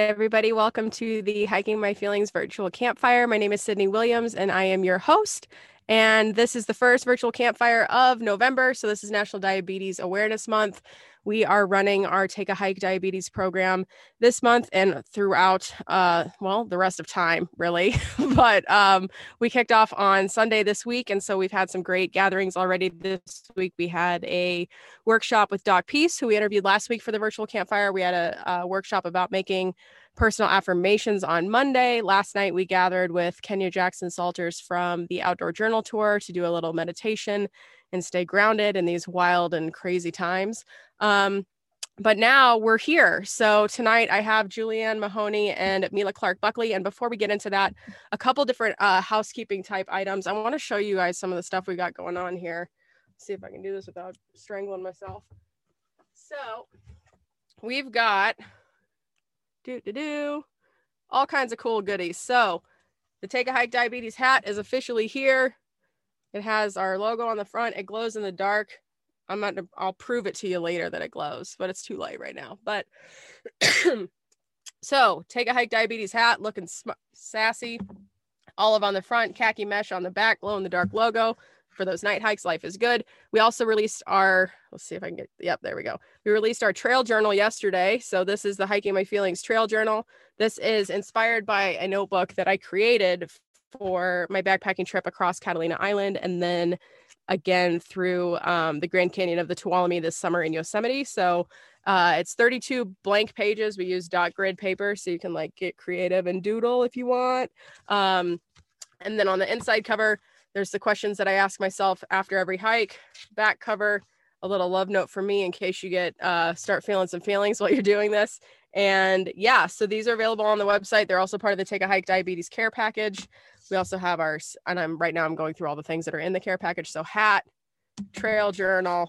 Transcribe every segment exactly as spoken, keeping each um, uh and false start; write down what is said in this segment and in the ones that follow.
everybody. Welcome to the Hiking My Feelings virtual campfire. My name is Sydney Williams, and I am your host. And this is the first virtual campfire of November. So this is National Diabetes Awareness Month. We are running our Take a Hike Diabetes program this month and throughout, uh, well, the rest of time, really. but um, we kicked off on Sunday this week. And so we've had some great gatherings already this week. We had a workshop with Doc Peace, who we interviewed last week for the virtual campfire. We had a, a workshop about making personal affirmations on Monday. Last night, we gathered with Kenya Jackson Salters from the Outdoor Journal Tour to do a little meditation and stay grounded in these wild and crazy times. Um, but now we're here. So tonight I have Julianne Mahoney and Mila Clark Buckley. And before we get into that, a couple different uh, housekeeping type items. I want to show you guys some of the stuff we got going on here. See if I can do this without strangling myself. So we've got do do do all kinds of cool goodies. So the Take a Hike Diabetes hat is officially here. It has our logo on the front. It glows in the dark. I'm not, I'll prove it to you later that it glows, but it's too late right now. But so Take a Hike Diabetes hat, looking sm- sassy. Olive on the front, khaki mesh on the back, glow in the dark logo. For those night hikes, life is good. We also released our, let's see if I can get, yep, there we go. We released our trail journal yesterday. So this is the Hiking My Feelings trail journal. This is inspired by a notebook that I created for my backpacking trip across Catalina Island, and then again through um, the Grand Canyon of the Tuolumne this summer in Yosemite. So uh, it's thirty-two blank pages. We use dot grid paper, so you can like get creative and doodle if you want. Um, and then on the inside cover, there's the questions that I ask myself after every hike. Back cover, a little love note for me in case you get uh, start feeling some feelings while you're doing this. And yeah, so these are available on the website. They're also part of the Take a Hike Diabetes Care Package. We also have our, and I'm right now I'm going through all the things that are in the care package. So hat, trail journal,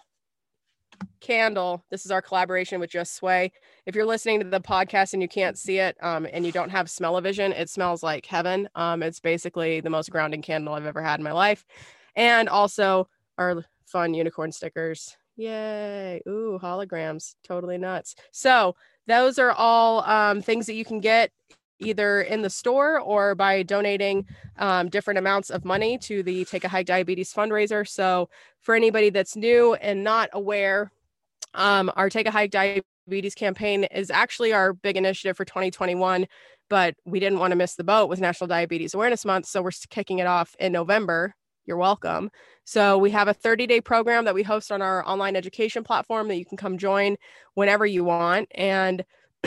candle. This is our collaboration with Just Sway. If you're listening to the podcast and you can't see it um, and you don't have smell-o-vision, it smells like heaven. Um, it's basically the most grounding candle I've ever had in my life. And also our fun unicorn stickers. Yay. Ooh, holograms. Totally nuts. So those are all um, things that you can get either in the store or by donating um, different amounts of money to the Take a Hike Diabetes fundraiser. So for anybody that's new and not aware, um, our Take a Hike Diabetes campaign is actually our big initiative for twenty twenty-one, but we didn't want to miss the boat with National Diabetes Awareness Month. So we're kicking it off in November. You're welcome. So we have a thirty-day program that we host on our online education platform that you can come join whenever you want. And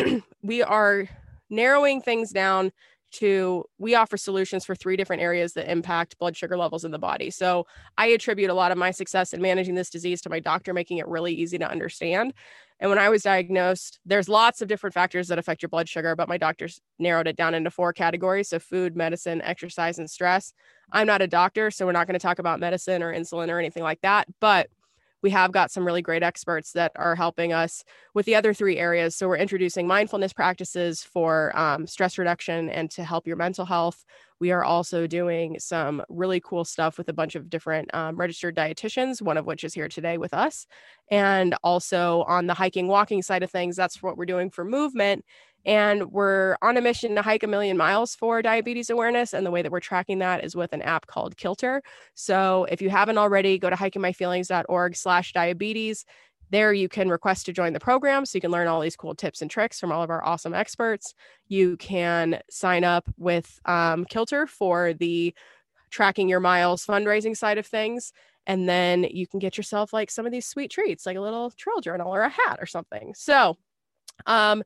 we are narrowing things down to, we offer solutions for three different areas that impact blood sugar levels in the body. So I attribute a lot of my success in managing this disease to my doctor making it really easy to understand. And when I was diagnosed, there's lots of different factors that affect your blood sugar, but my doctors narrowed it down into four categories. So food, medicine, exercise, and stress. I'm not a doctor, so we're not going to talk about medicine or insulin or anything like that, but we have got some really great experts that are helping us with the other three areas. So we're introducing mindfulness practices for um, stress reduction and to help your mental health. We are also doing some really cool stuff with a bunch of different um, registered dietitians, one of which is here today with us. And also on the hiking, walking side of things, that's what we're doing for movement. And we're on a mission to hike a million miles for diabetes awareness. And the way that we're tracking that is with an app called Kilter. So if you haven't already, go to hikingmyfeelings.org slash diabetes. There you can request to join the program so you can learn all these cool tips and tricks from all of our awesome experts. You can sign up with um, Kilter for the tracking your miles fundraising side of things. And then you can get yourself like some of these sweet treats, like a little trail journal or a hat or something. So um,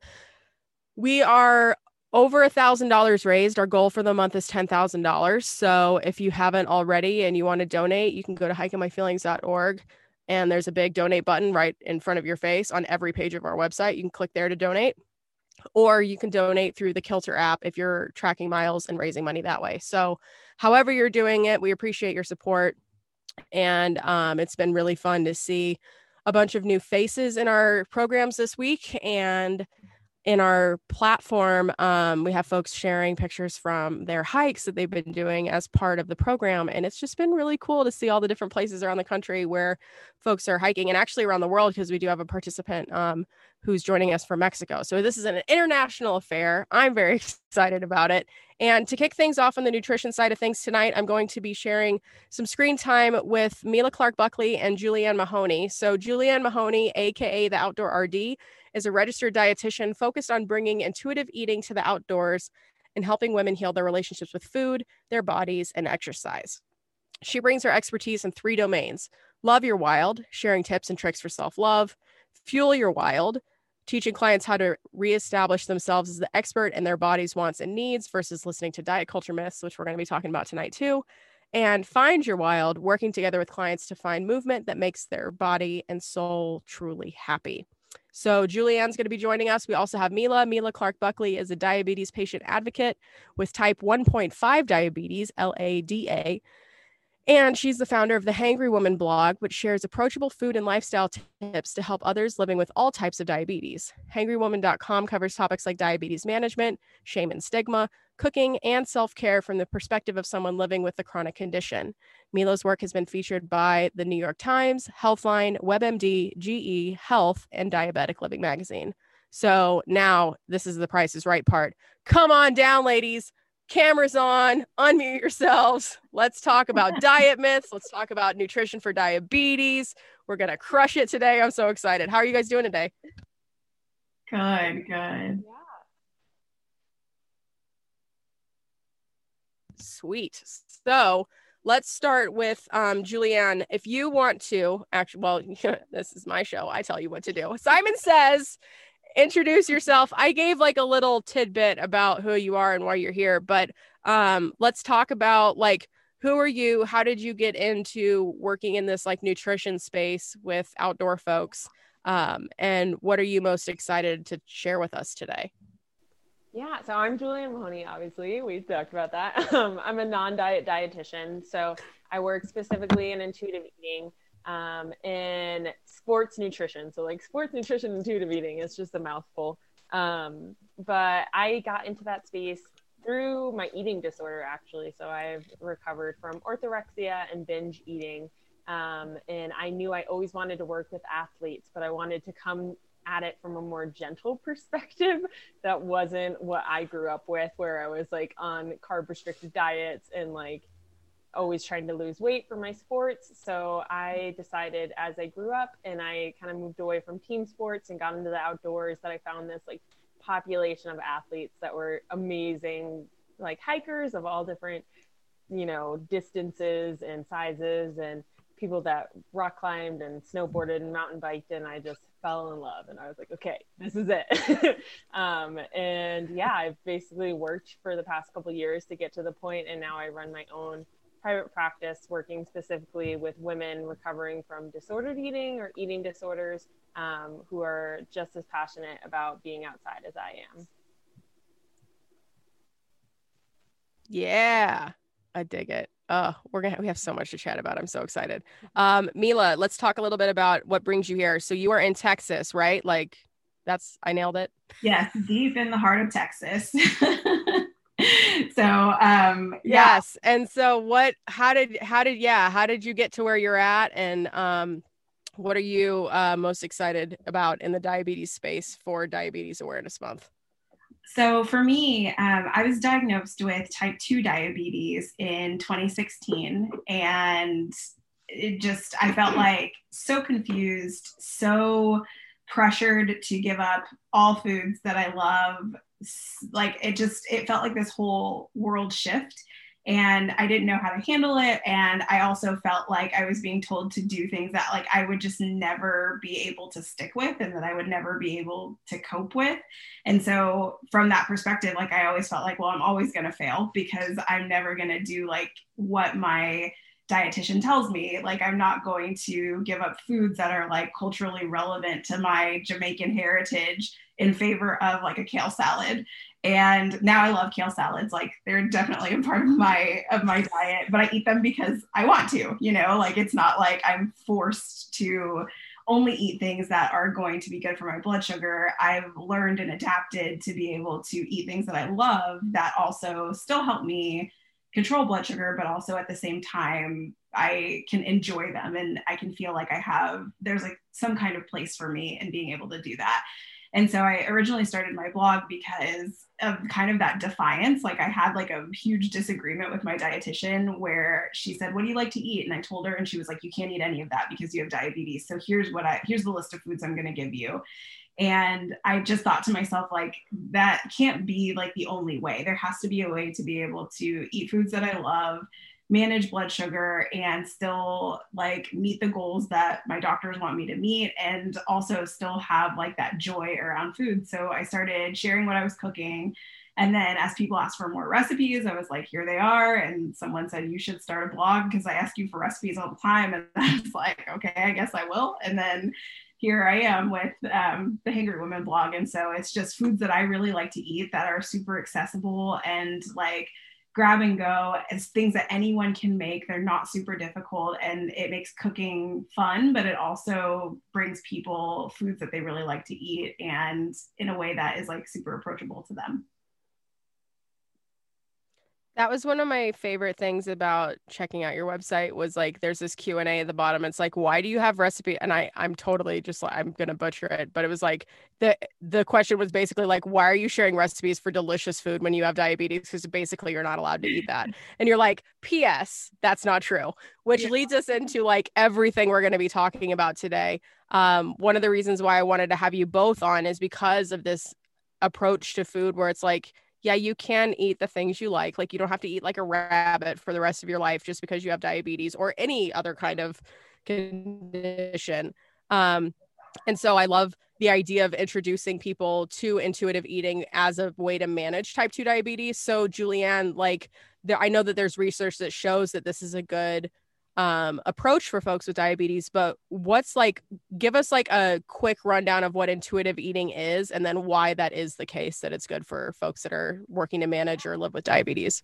we are over a thousand dollars raised. Our goal for the month is ten thousand dollars. So if you haven't already and you want to donate, you can go to hikingmyfeelings dot org and there's a big donate button right in front of your face on every page of our website. You can click there to donate, or you can donate through the Kilter app if you're tracking miles and raising money that way. So however you're doing it, we appreciate your support. And um, it's been really fun to see a bunch of new faces in our programs this week. And in our platform, um, we have folks sharing pictures from their hikes that they've been doing as part of the program. And it's just been really cool to see all the different places around the country where folks are hiking, and actually around the world, because we do have a participant um, who's joining us from Mexico. So this is an international affair. I'm very excited about it. And to kick things off on the nutrition side of things tonight, I'm going to be sharing some screen time with Mila Clark Buckley and Julianne Mahoney. So Julianne Mahoney, A K A the Outdoor R D, is a registered dietitian focused on bringing intuitive eating to the outdoors and helping women heal their relationships with food, their bodies, and exercise. She brings her expertise in three domains: love your wild, sharing tips and tricks for self-love; fuel your wild, teaching clients how to reestablish themselves as the expert in their body's wants and needs versus listening to diet culture myths, which we're going to be talking about tonight too; and find your wild, working together with clients to find movement that makes their body and soul truly happy. So Julianne's going to be joining us. We also have Mila. Mila Clark Buckley is a diabetes patient advocate with type one point five diabetes, L A D A. And she's the founder of the Hangry Woman blog, which shares approachable food and lifestyle tips to help others living with all types of diabetes. hangry woman dot com covers topics like diabetes management, shame and stigma, cooking, and self-care from the perspective of someone living with the chronic condition. Mila's work has been featured by the New York Times, Healthline, WebMD, G E, Health, and Diabetic Living magazine. So now this is the Price is Right part. Come on down, ladies. Cameras on, unmute yourselves. Let's talk about diet myths. Let's talk about nutrition for diabetes. We're going to crush it today. I'm so excited. How are you guys doing today? Good, good. Yeah. Sweet. So let's start with um, Julianne. If you want to, actually, well, this is my show. I tell you what to do. Simon Says, introduce yourself. I gave like a little tidbit about who you are and why you're here, but um, let's talk about like, who are you? How did you get into working in this like nutrition space with outdoor folks? Um, and what are you most excited to share with us today? Yeah, so I'm Julianne Mahoney, obviously. We talked about that. Um, I'm a non-diet dietitian. So I work specifically in intuitive eating, um, in sports nutrition. So like sports nutrition, intuitive eating is just a mouthful. Um, but I got into that space through my eating disorder, actually. So I've recovered from orthorexia and binge eating. Um, and I knew I always wanted to work with athletes, but I wanted to come at it from a more gentle perspective. That wasn't what I grew up with, where I was like on carb restricted diets and like always trying to lose weight for my sports. So I decided as I grew up and I kind of moved away from team sports and got into the outdoors, that I found this like population of athletes that were amazing, like hikers of all different, you know, distances and sizes, and people that rock climbed and snowboarded and mountain biked, and I just fell in love. And I was like, okay, this is it. um, and yeah, I've basically worked for the past couple of years to get to the point, and now I run my own private practice working specifically with women recovering from disordered eating or eating disorders, um, who are just as passionate about being outside as I am. Yeah, I dig it. Oh, we're gonna we have so much to chat about. I'm so excited. Um, Mila, let's talk a little bit about what brings you here. So you are in Texas, right? Like, that's I nailed it. Yes, deep in the heart of Texas. so um, yeah. Yes, and so what? How did how did yeah? How did you get to where you're at? And um, what are you uh, most excited about in the diabetes space for Diabetes Awareness Month? So for me, um, I was diagnosed with type two diabetes in twenty sixteen, and it just, I felt like so confused, so pressured to give up all foods that I love. Like it just, it felt like this whole world shift, and I didn't know how to handle it. And I also felt like I was being told to do things that like I would just never be able to stick with, and that I would never be able to cope with. And so from that perspective, like I always felt like, well, I'm always going to fail because I'm never going to do like what my dietitian tells me. Like I'm not going to give up foods that are like culturally relevant to my Jamaican heritage in favor of like a kale salad. And now I love kale salads. Like they're definitely a part of my, of my diet, but I eat them because I want to, you know, like it's not like I'm forced to only eat things that are going to be good for my blood sugar. I've learned and adapted to be able to eat things that I love that also still help me control blood sugar, but also at the same time, I can enjoy them and I can feel like I have, there's like some kind of place for me in being able to do that. And so I originally started my blog because of kind of that defiance. Like I had like a huge disagreement with my dietitian where she said, what do you like to eat? And I told her, and she was like, you can't eat any of that because you have diabetes. So here's what I, here's the list of foods I'm going to give you. And I just thought to myself, like, that can't be like the only way. There has to be a way to be able to eat foods that I love, manage blood sugar, and still like meet the goals that my doctors want me to meet, and also still have like that joy around food. So I started sharing what I was cooking. And then as people asked for more recipes, I was like, here they are. And someone said, you should start a blog because I ask you for recipes all the time. And I was like, okay, I guess I will. And then here I am with um, the Hangry Woman blog. And so it's just foods that I really like to eat that are super accessible and like grab and go, as things that anyone can make. They're not super difficult, and it makes cooking fun, but it also brings people foods that they really like to eat and in a way that is like super approachable to them. That was one of my favorite things about checking out your website was like, there's this Q and A at the bottom. It's like, why do you have recipe? And I, I'm totally just like, I'm going to butcher it, but it was like, the, the question was basically like, why are you sharing recipes for delicious food when you have diabetes? Because basically you're not allowed to eat that. And you're like, P S that's not true, which yeah. leads us into like everything we're going to be talking about today. Um, one of the reasons why I wanted to have you both on is because of this approach to food where it's like, yeah, you can eat the things you like. Like you don't have to eat like a rabbit for the rest of your life just because you have diabetes or any other kind of condition. Um, and so I love the idea of introducing people to intuitive eating as a way to manage type two diabetes. So Julianne, like there, I know that there's research that shows that this is a good um, approach for folks with diabetes, but what's like, give us like a quick rundown of what intuitive eating is and then why that is the case that it's good for folks that are working to manage or live with diabetes.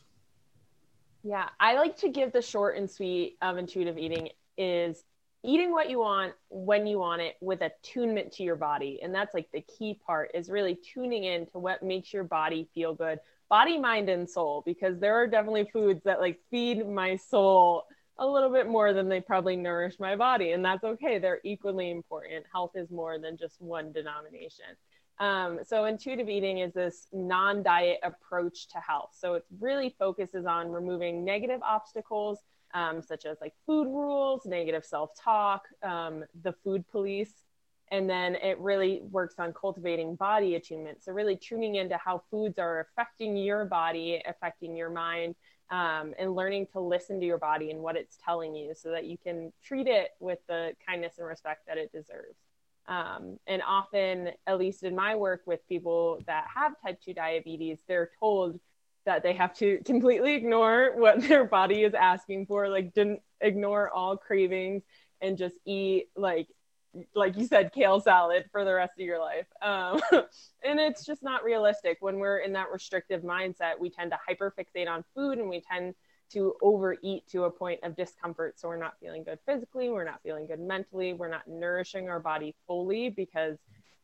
Yeah, I like to give the short and sweet of intuitive eating is eating what you want when you want it with attunement to your body. And that's like the key part is really tuning in to what makes your body feel good, body, mind, and soul, because there are definitely foods that like feed my soul a little bit more than they probably nourish my body. And that's okay. They're equally important. Health is more than just one denomination. Um, so intuitive eating is this non-diet approach to health. So it really focuses on removing negative obstacles, um, such as like food rules, negative self-talk, um, the food police. And then it really works on cultivating body attunement. So really tuning into how foods are affecting your body, affecting your mind, Um, and learning to listen to your body and what it's telling you so that you can treat it with the kindness and respect that it deserves. Um, and often, at least in my work with people that have type two diabetes, they're told that they have to completely ignore what their body is asking for, like didn't ignore all cravings and just eat like like you said, kale salad for the rest of your life. Um, and it's just not realistic. When we're in that restrictive mindset, we tend to hyperfixate on food and we tend to overeat to a point of discomfort. So we're not feeling good physically, we're not feeling good mentally, we're not nourishing our body fully, because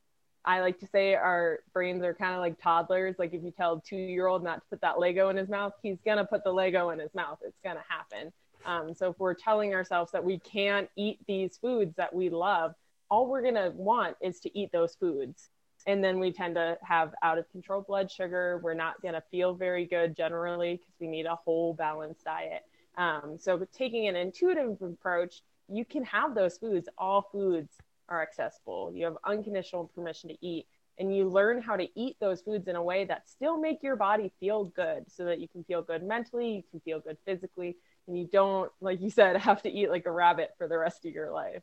I like to say our brains are kind of like toddlers. Like if you tell a two-year-old not to put that Lego in his mouth, he's going to put the Lego in his mouth. It's going to happen. Um, so if we're telling ourselves that we can't eat these foods that we love, all we're going to want is to eat those foods. And then we tend to have out of control blood sugar. We're not going to feel very good generally because we need a whole balanced diet. Um, so taking an intuitive approach, you can have those foods. All foods are accessible. You have unconditional permission to eat. And you learn how to eat those foods in a way that still make your body feel good so that you can feel good mentally, you can feel good physically, and you don't, like you said, have to eat like a rabbit for the rest of your life.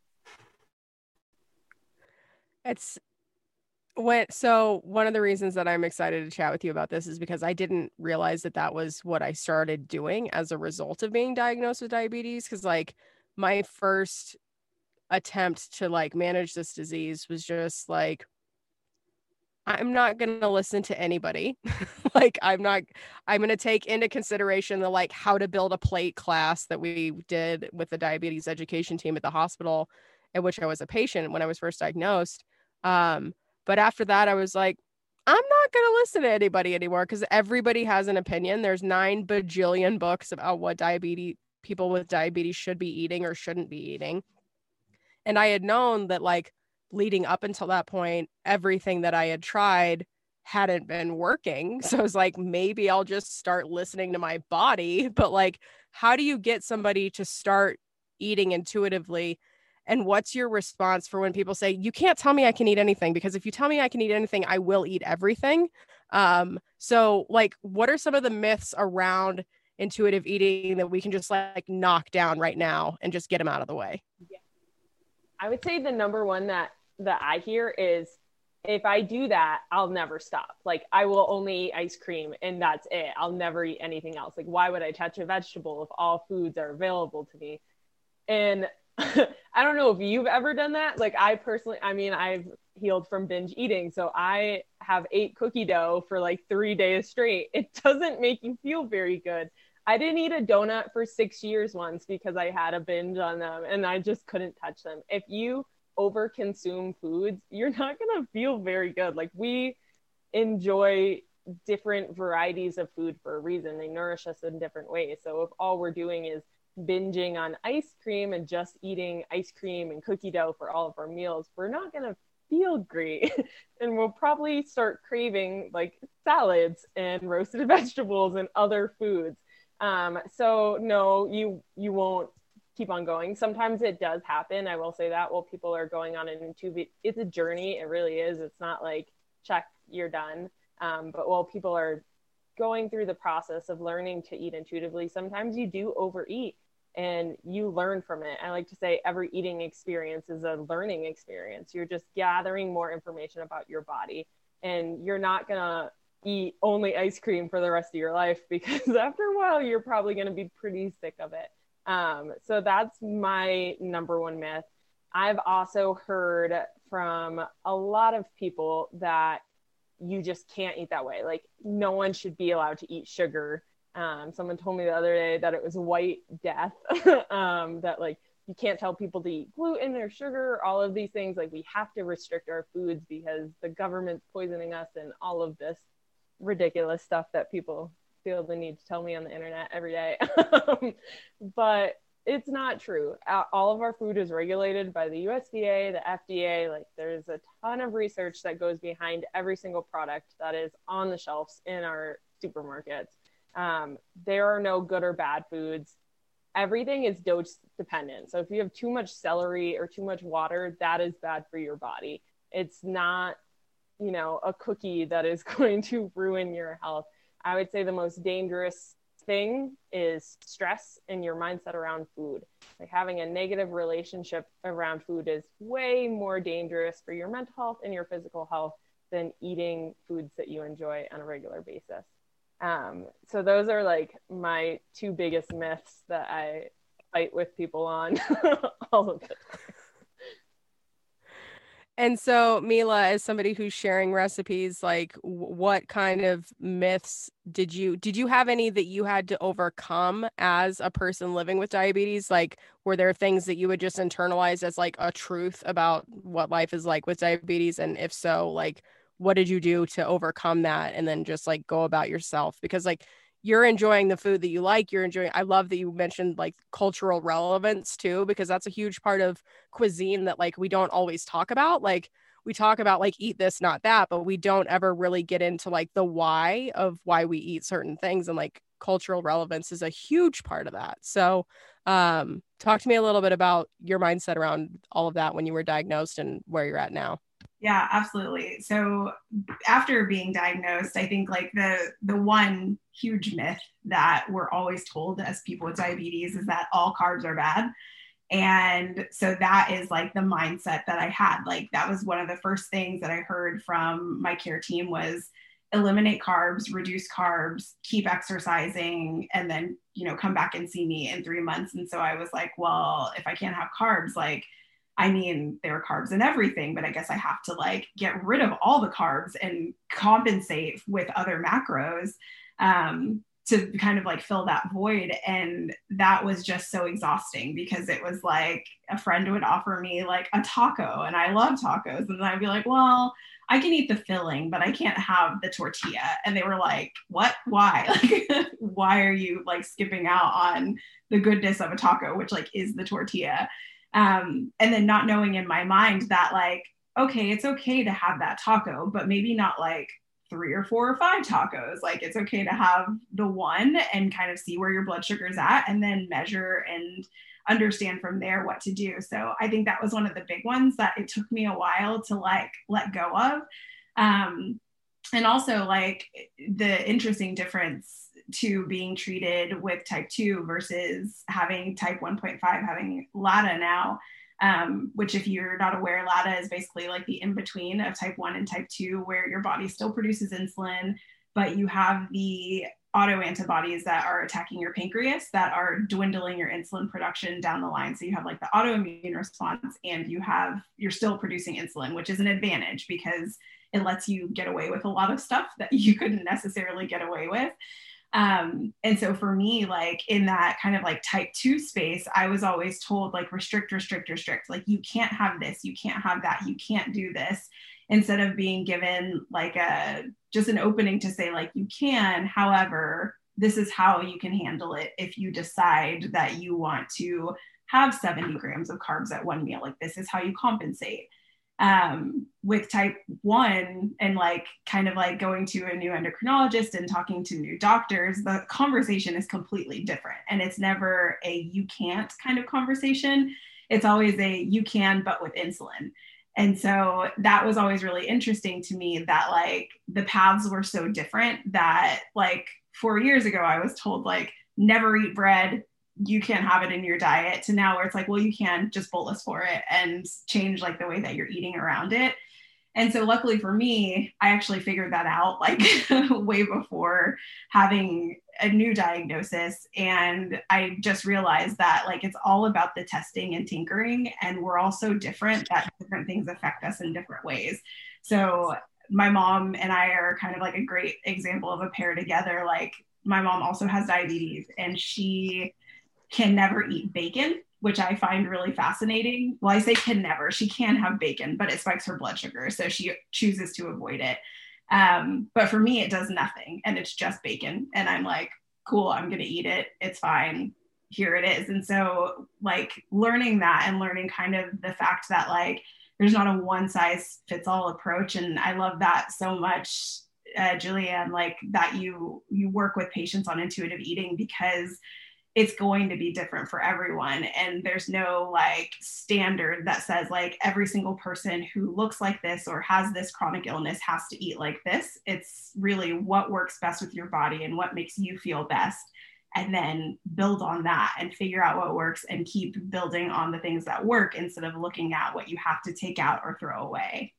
It's when, so one of the reasons that I'm excited to chat with you about this is because I didn't realize that that was what I started doing as a result of being diagnosed with diabetes. Cause like my first attempt to like manage this disease was just like, I'm not going to listen to anybody. Like, I'm not, I'm going to take into consideration the, like, how to build a plate class that we did with the diabetes education team at the hospital. in which I was a patient when I was first diagnosed. Um, but after that, I was like, I'm not going to listen to anybody anymore because everybody has an opinion. There's nine bajillion books about what diabetes people with diabetes should be eating or shouldn't be eating. And I had known that like leading up until that point, everything that I had tried hadn't been working. So I was like, maybe I'll just start listening to my body. But like, how do you get somebody to start eating intuitively? And what's your response for when people say, you can't tell me I can eat anything? Because if you tell me I can eat anything, I will eat everything. Um, so like, what are some of the myths around intuitive eating that we can just like knock down right now and just get them out of the way? Yeah. I would say the number one that, that I hear is, if I do that, I'll never stop. Like I will only eat ice cream and that's it. I'll never eat anything else. Like, why would I touch a vegetable if all foods are available to me? And I don't know if you've ever done that. Like I personally, I mean, I've healed from binge eating. So I have ate cookie dough for like three days straight. It doesn't make you feel very good. I didn't eat a donut for six years once because I had a binge on them and I just couldn't touch them. If you over consume foods, you're not going to feel very good. Like we enjoy different varieties of food for a reason. They nourish us in different ways. So if all we're doing is binging on ice cream and just eating ice cream and cookie dough for all of our meals, we're not going to feel great. And we'll probably start craving like salads and roasted vegetables and other foods. Um, so no, you, you won't keep on going. Sometimes it does happen. I will say that while people are going on an intuitive, it's a journey. It really is. It's not like check, you're done. Um, but while people are going through the process of learning to eat intuitively, sometimes you do overeat and you learn from it. I like to say every eating experience is a learning experience. You're just gathering more information about your body, and you're not going to eat only ice cream for the rest of your life, because after a while, you're probably going to be pretty sick of it. Um, so that's my number one myth. I've also heard from a lot of people that you just can't eat that way. Like no one should be allowed to eat sugar. Um, someone told me the other day that it was white death, um, that like you can't tell people to eat gluten or sugar, all of these things. Like we have to restrict our foods because the government's poisoning us and all of this ridiculous stuff that people feel the need to tell me on the internet every day. But it's not true. All of our food is regulated by the U S D A, the F D A. Like there's a ton of research that goes behind every single product that is on the shelves in our supermarkets. Um, there are no good or bad foods. Everything is dose dependent. So if you have too much celery or too much water, that is bad for your body. It's not, you know, a cookie that is going to ruin your health. I would say the most dangerous thing is stress and your mindset around food. Like having a negative relationship around food is way more dangerous for your mental health and your physical health than eating foods that you enjoy on a regular basis. Um, so those are like my two biggest myths that I fight with people on all of it. And so, Mila, as somebody who's sharing recipes, like what kind of myths did you, did you have any that you had to overcome as a person living with diabetes? Like, were there things that you would just internalize as like a truth about what life is like with diabetes? And if so, like, what did you do to overcome that and then just like go about yourself? Because like you're enjoying the food that you like, you're enjoying, I love that you mentioned like cultural relevance too, because that's a huge part of cuisine that like we don't always talk about. Like we talk about like eat this, not that, but we don't ever really get into like the why of why we eat certain things. And like cultural relevance is a huge part of that. So um, talk to me a little bit about your mindset around all of that when you were diagnosed and where you're at now. Yeah, absolutely. So after being diagnosed, I think like the the one huge myth that we're always told as people with diabetes is that all carbs are bad. And so that is like the mindset that I had. Like that was one of the first things that I heard from my care team was eliminate carbs, reduce carbs, keep exercising, and then, you know, come back and see me in three months. And so I was like, well, if I can't have carbs, like, I mean, there are carbs in everything, but I guess I have to like get rid of all the carbs and compensate with other macros um, to kind of like fill that void. And that was just so exhausting because it was like a friend would offer me like a taco, and I love tacos. And then I'd be like, well, I can eat the filling, but I can't have the tortilla. And they were like, what, why? Like, why are you like skipping out on the goodness of a taco, which like is the tortilla? Um, and then not knowing in my mind that like, okay, it's okay to have that taco, but maybe not like three or four or five tacos. Like it's okay to have the one and kind of see where your blood sugar is at, and then measure and understand from there what to do. So I think that was one of the big ones that it took me a while to like let go of. Um, and also like the interesting difference to being treated with type two versus having type one point five, having L A D A now. Um, which if you're not aware, L A D A is basically like the in-between of type one and type two, where your body still produces insulin, but you have the autoantibodies that are attacking your pancreas that are dwindling your insulin production down the line. So you have like the autoimmune response, and you have, you're still producing insulin, which is an advantage because it lets you get away with a lot of stuff that you couldn't necessarily get away with. Um, and so for me, like in that kind of like type two space, I was always told like restrict, restrict, restrict, like you can't have this, you can't have that, you can't do this, instead of being given like a, just an opening to say like, you can, however, this is how you can handle it. If you decide that you want to have seventy grams of carbs at one meal, like this is how you compensate. Um, with type one and like kind of like going to a new endocrinologist and talking to new doctors, the conversation is completely different. And it's never a you can't kind of conversation. It's always a you can, but with insulin. And so that was always really interesting to me, that like the paths were so different, that like four years ago, I was told like never eat bread, you can't have it in your diet, to now where it's like, well, you can just bolus for it and change like the way that you're eating around it. And so luckily for me, I actually figured that out like way before having a new diagnosis. And I just realized that like, it's all about the testing and tinkering, and we're all so different that different things affect us in different ways. So my mom and I are kind of like a great example of a pair together. Like my mom also has diabetes, and she can never eat bacon, which I find really fascinating. Well, I say can never, she can have bacon, but it spikes her blood sugar. So she chooses to avoid it. Um, but for me, it does nothing, and it's just bacon. And I'm like, cool, I'm going to eat it. It's fine. Here it is. And so like learning that, and learning kind of the fact that like, there's not a one size fits all approach. And I love that so much, uh, Julianne, like that you, you work with patients on intuitive eating, because it's going to be different for everyone. And there's no like standard that says like every single person who looks like this or has this chronic illness has to eat like this. It's really what works best with your body and what makes you feel best. And then build on that and figure out what works, and keep building on the things that work, instead of looking at what you have to take out or throw away.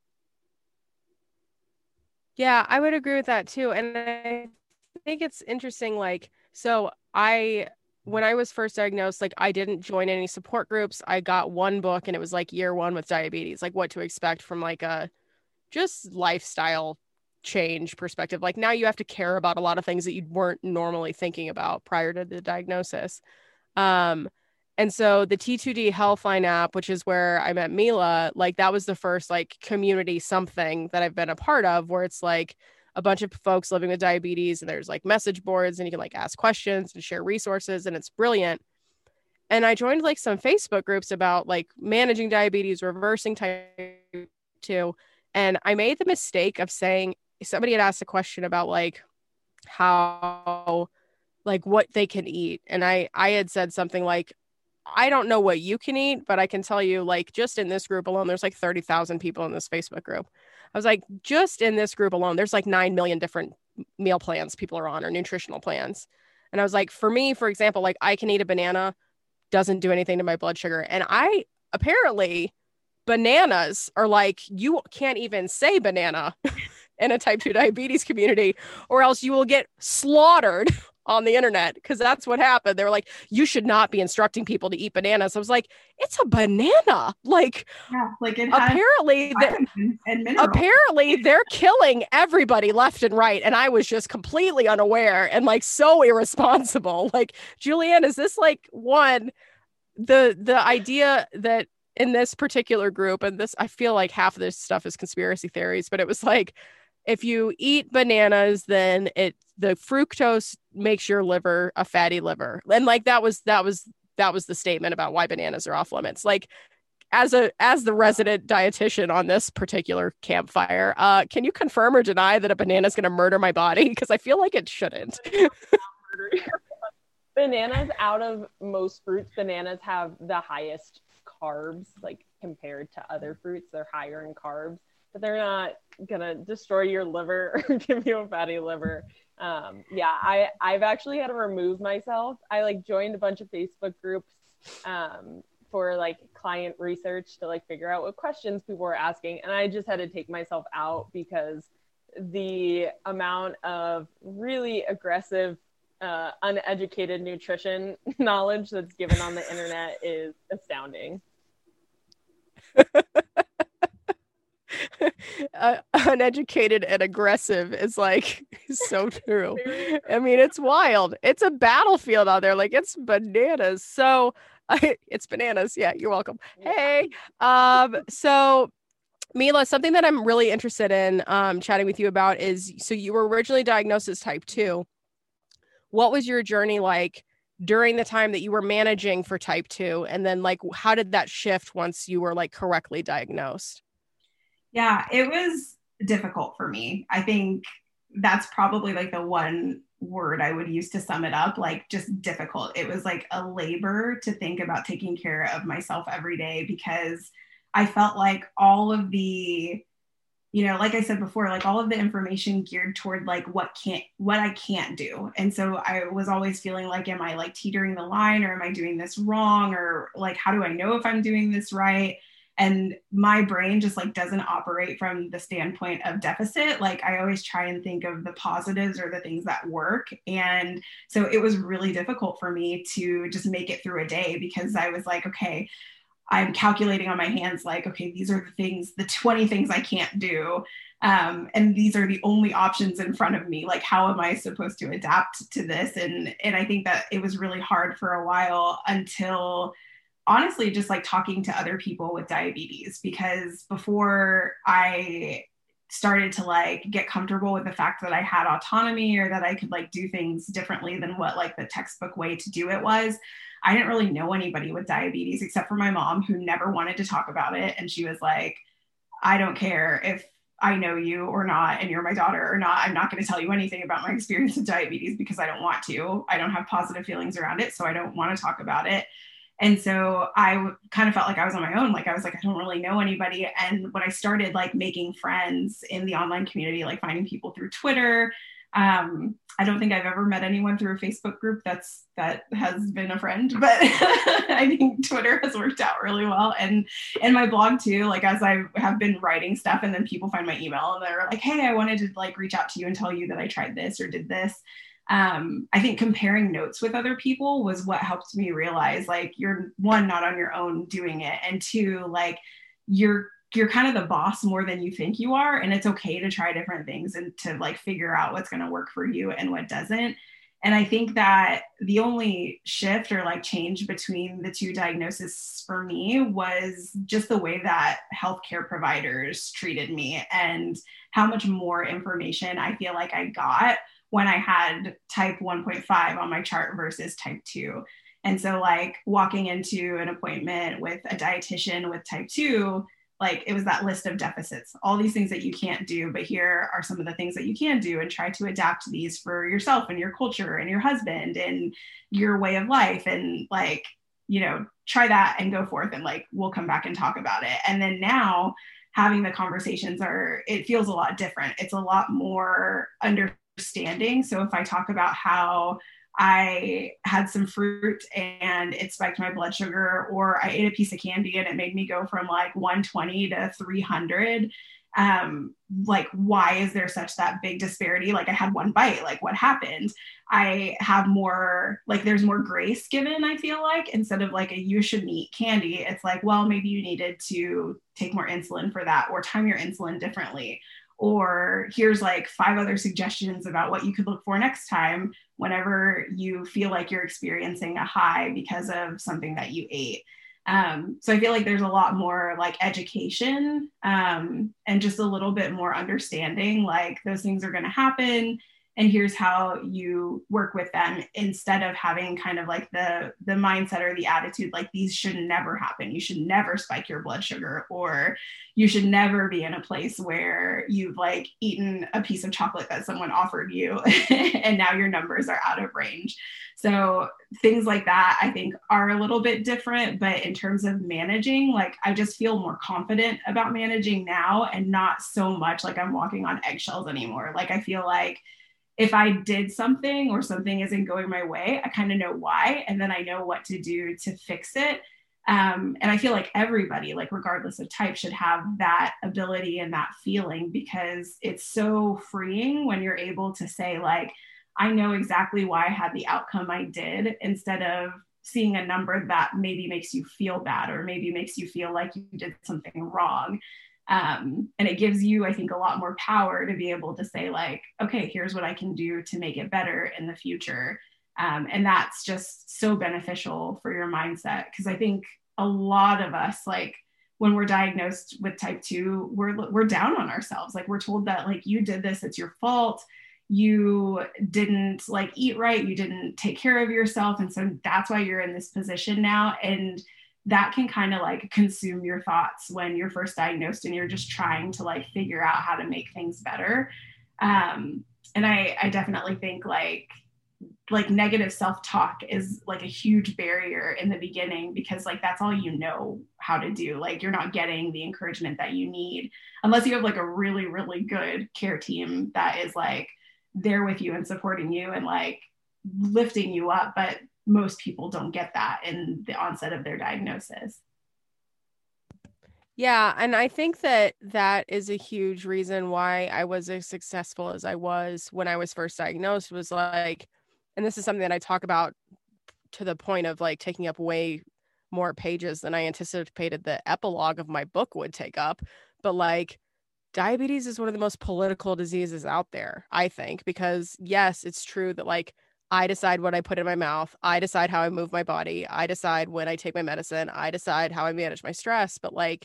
Yeah, I would agree with that too. And I think it's interesting, like, so I, when I was first diagnosed, like I didn't join any support groups. I got one book, and it was like year one with diabetes, like what to expect from like a just lifestyle change perspective. Like now you have to care about a lot of things that you weren't normally thinking about prior to the diagnosis. Um, and so the T two D Healthline app, which is where I met Mila, like that was the first like community something that I've been a part of, where it's like a bunch of folks living with diabetes, and there's like message boards, and you can like ask questions and share resources, and it's brilliant. And I joined like some Facebook groups about like managing diabetes, reversing type two. And I made the mistake of saying, somebody had asked a question about like how, like what they can eat. And I, I had said something like, I don't know what you can eat, but I can tell you like just in this group alone, there's like thirty thousand people in this Facebook group. I was like, just in this group alone, there's like nine million different meal plans people are on, or nutritional plans. And I was like, for me, for example, like I can eat a banana, doesn't do anything to my blood sugar. And I apparently bananas are like, you can't even say banana in a type two diabetes community, or else you will get slaughtered on the internet, because that's what happened. They were like, you should not be instructing people to eat bananas. I was like, it's a banana. Like, yeah, like it apparently, the, apparently they're killing everybody left and right. And I was just completely unaware and like so irresponsible. Like, Julianne, is this like one, the the idea that in this particular group, and this, I feel like half of this stuff is conspiracy theories, but it was like, if you eat bananas, then it the fructose makes your liver a fatty liver. And like that was that was that was the statement about why bananas are off limits. Like, as a as the resident dietitian on this particular campfire, uh, can you confirm or deny that a banana is going to murder my body? Because I feel like it shouldn't. Bananas, out of most fruits, bananas have the highest carbs, like compared to other fruits. They're higher in carbs, but they're not gonna destroy your liver or give you a fatty liver. Um, yeah, I, I've actually had to remove myself. I like joined a bunch of Facebook groups um, for like client research to like figure out what questions people were asking. And I just had to take myself out because the amount of really aggressive, uh, uneducated nutrition knowledge that's given on the internet is astounding. Uh, uneducated and aggressive is like so true. I mean, it's wild. It's a battlefield out there. Like, it's bananas. So uh, it's bananas. Yeah, you're welcome. Hey, um, so Mila, something that I'm really interested in um, chatting with you about is, so you were originally diagnosed as type two. What was your journey like during the time that you were managing for type two? And then like, how did that shift once you were like correctly diagnosed? Yeah, it was difficult for me. I think that's probably like the one word I would use to sum it up, like just difficult. It was like a labor to think about taking care of myself every day, because I felt like all of the, you know, like I said before, like all of the information geared toward like what can't, what I can't do. And so I was always feeling like, am I like teetering the line, or am I doing this wrong? Or like, how do I know if I'm doing this right? And my brain just like doesn't operate from the standpoint of deficit. Like, I always try and think of the positives or the things that work. And so it was really difficult for me to just make it through a day, because I was like, okay, I'm calculating on my hands, like, okay, these are the things, the twenty things I can't do. Um, and these are the only options in front of me. Like, how am I supposed to adapt to this? And, and I think that it was really hard for a while, until honestly, just like talking to other people with diabetes, because before I started to like get comfortable with the fact that I had autonomy, or that I could like do things differently than what like the textbook way to do it was, I didn't really know anybody with diabetes except for my mom, who never wanted to talk about it. And she was like, I don't care if I know you or not, and you're my daughter or not, I'm not going to tell you anything about my experience with diabetes, because I don't want to. I don't have positive feelings around it, so I don't want to talk about it. And so I w- kind of felt like I was on my own. Like, I was like, I don't really know anybody. And when I started like making friends in the online community, like finding people through Twitter, um, I don't think I've ever met anyone through a Facebook group that's, that has been a friend, but I think Twitter has worked out really well. And, and my blog too, like as I have been writing stuff, and then people find my email and they're like, hey, I wanted to like reach out to you and tell you that I tried this or did this. Um, I think comparing notes with other people was what helped me realize, like, you're one, not on your own doing it. And two, like you're, you're kind of the boss more than you think you are. And it's okay to try different things and to like figure out what's going to work for you and what doesn't. And I think that the only shift or like change between the two diagnoses for me was just the way that healthcare providers treated me, and how much more information I feel like I got when I had type one point five on my chart versus type two. And so like walking into an appointment with a dietitian with type two, like it was that list of deficits, all these things that you can't do, but here are some of the things that you can do, and try to adapt these for yourself and your culture and your husband and your way of life. And like, you know, try that and go forth, and like, we'll come back and talk about it. And then now having the conversations are, it feels a lot different. It's a lot more understanding. So if I talk about how I had some fruit and it spiked my blood sugar, or I ate a piece of candy and it made me go from like one twenty to three hundred, um, like, why is there such that big disparity? Like, I had one bite, like, what happened? I have more, like, there's more grace given, I feel like, instead of like a, you shouldn't eat candy. It's like, well, maybe you needed to take more insulin for that, or time your insulin differently. Or here's like five other suggestions about what you could look for next time whenever you feel like you're experiencing a high because of something that you ate. Um, so I feel like there's a lot more like education um, and just a little bit more understanding, like those things are going to happen and here's how you work with them, instead of having kind of like the the mindset or the attitude like these should never happen. You should never spike your blood sugar, or you should never be in a place where you've like eaten a piece of chocolate that someone offered you and now your numbers are out of range. So things like that, I think, are a little bit different. But in terms of managing, like, I just feel more confident about managing now, and not so much like I'm walking on eggshells anymore. Like, I feel like if I did something or something isn't going my way, I kind of know why, and then I know what to do to fix it. Um, and I feel like everybody, like regardless of type, should have that ability and that feeling, because it's so freeing when you're able to say, like, I know exactly why I had the outcome I did, instead of seeing a number that maybe makes you feel bad or maybe makes you feel like you did something wrong. Um, and it gives you, I think, a lot more power to be able to say, like, okay, here's what I can do to make it better in the future. Um, and that's just so beneficial for your mindset. Because I think a lot of us, like, when we're diagnosed with type two, we're we're down on ourselves. Like, we're told that, like, you did this, it's your fault. You didn't like eat right, you didn't take care of yourself, and so that's why you're in this position now. And that can kind of like consume your thoughts when you're first diagnosed and you're just trying to like figure out how to make things better. Um, and I, I definitely think like, like negative self-talk is like a huge barrier in the beginning, because like, that's all you know how to do. Like, you're not getting the encouragement that you need unless you have like a really, really good care team that is like there with you and supporting you and like lifting you up. But most people don't get that in the onset of their diagnosis. Yeah. And I think that that is a huge reason why I was as successful as I was when I was first diagnosed, was like, and this is something that I talk about to the point of like taking up way more pages than I anticipated the epilogue of my book would take up. But like, diabetes is one of the most political diseases out there, I think, because yes, it's true that like, I decide what I put in my mouth. I decide how I move my body. I decide when I take my medicine. I decide how I manage my stress. But like,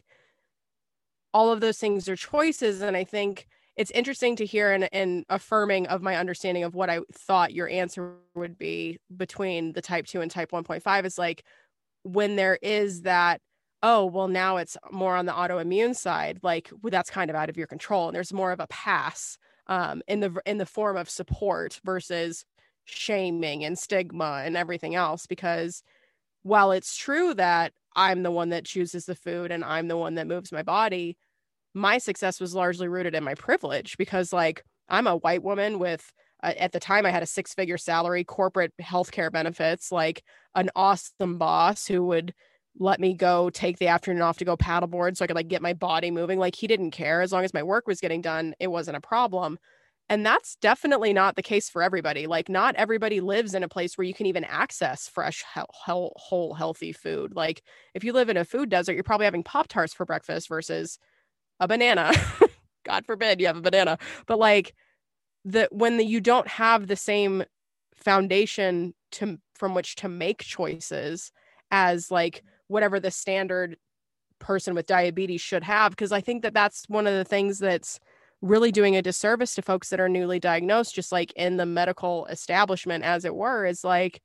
all of those things are choices. And I think it's interesting to hear and, and affirming of my understanding of what I thought your answer would be between the type two and type one point five is like, when there is that, oh, well, now it's more on the autoimmune side, like, well, that's kind of out of your control. And there's more of a pass um, in the in the form of support versus shaming and stigma and everything else. Because while it's true that I'm the one that chooses the food and I'm the one that moves my body, my success was largely rooted in my privilege, because like, I'm a white woman with uh, at the time I had a six figure salary, corporate healthcare benefits, like an awesome boss who would let me go take the afternoon off to go paddleboard so I could like get my body moving. Like, he didn't care. As long as my work was getting done, it wasn't a problem. And that's definitely not the case for everybody. Like, not everybody lives in a place where you can even access fresh, whole, whole healthy food. Like, if you live in a food desert, you're probably having Pop-Tarts for breakfast versus a banana. God forbid you have a banana. But like, the when the, you don't have the same foundation to from which to make choices as like whatever the standard person with diabetes should have. Because I think that that's one of the things that's really doing a disservice to folks that are newly diagnosed, just like in the medical establishment, as it were, is like,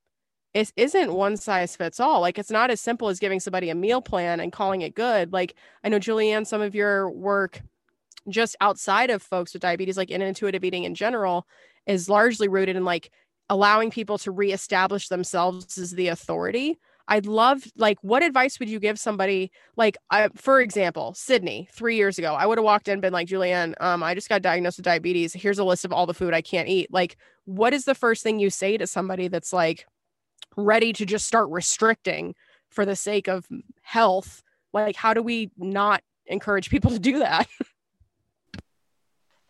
it isn't one size fits all. Like, it's not as simple as giving somebody a meal plan and calling it good. Like, I know, Julianne, some of your work just outside of folks with diabetes, like in intuitive eating in general, is largely rooted in like allowing people to reestablish themselves as the authority. I'd love, like, what advice would you give somebody like, I, for example, Sydney, three years ago, I would have walked in and been like, Julianne, um, I just got diagnosed with diabetes. Here's a list of all the food I can't eat. Like, what is the first thing you say to somebody that's like ready to just start restricting for the sake of health? Like, how do we not encourage people to do that?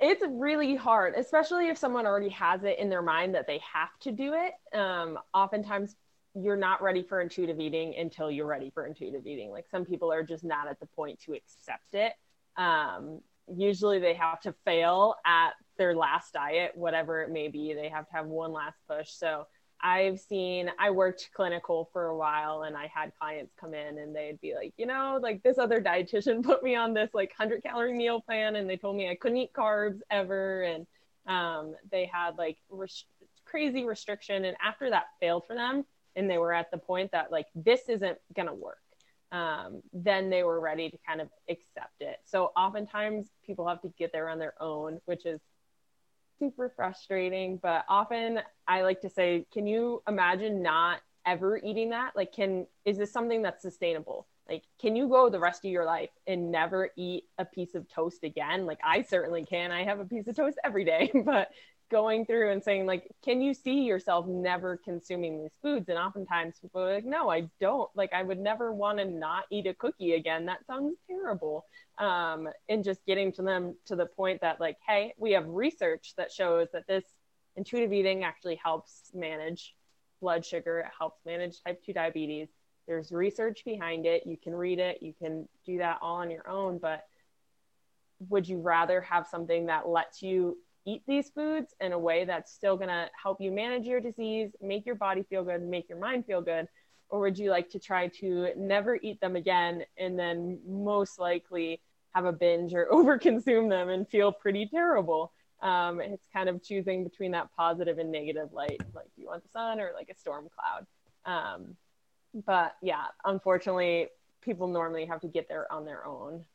it's really hard, especially if someone already has it in their mind that they have to do it. Um, oftentimes you're not ready for intuitive eating until you're ready for intuitive eating. Like some people are just not at the point to accept it. Um, usually they have to fail at their last diet, whatever it may be. They have to have one last push. So I've seen, I worked clinical for a while and I had clients come in and they'd be like, you know, like this other dietitian put me on this like one hundred calorie meal plan and they told me I couldn't eat carbs ever. And um, they had like res- crazy restriction. And after that failed for them and they were at the point that like, this isn't going to work. Um, then they were ready to kind of accept it. So oftentimes people have to get there on their own, which is super frustrating. But often I like to say, can you imagine not ever eating that? Like, can, is this something that's sustainable? Like, can you go the rest of your life and never eat a piece of toast again? Like, I certainly can. I have a piece of toast every day, but going through and saying like, can you see yourself never consuming these foods? And oftentimes people are like, no, I don't. Like, I would never want to not eat a cookie again. That sounds terrible. Um, and just getting to them to the point that like, hey, we have research that shows that this intuitive eating actually helps manage blood sugar. It helps manage type two diabetes. There's research behind it. You can read it. You can do that all on your own. But would you rather have something that lets you eat these foods in a way that's still going to help you manage your disease, make your body feel good, make your mind feel good? Or would you like to try to never eat them again and then most likely have a binge or overconsume them and feel pretty terrible? Um, it's kind of choosing between that positive and negative light. Like, do you want the sun or like a storm cloud? Um, but yeah, unfortunately, people normally have to get there on their own.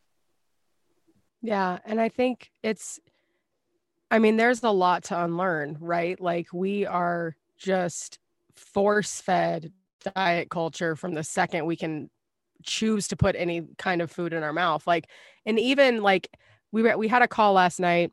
Yeah. And I think it's, I mean, there's a lot to unlearn, right? Like we are just force fed diet culture from the second we can choose to put any kind of food in our mouth. Like, and even like we were, we had a call last night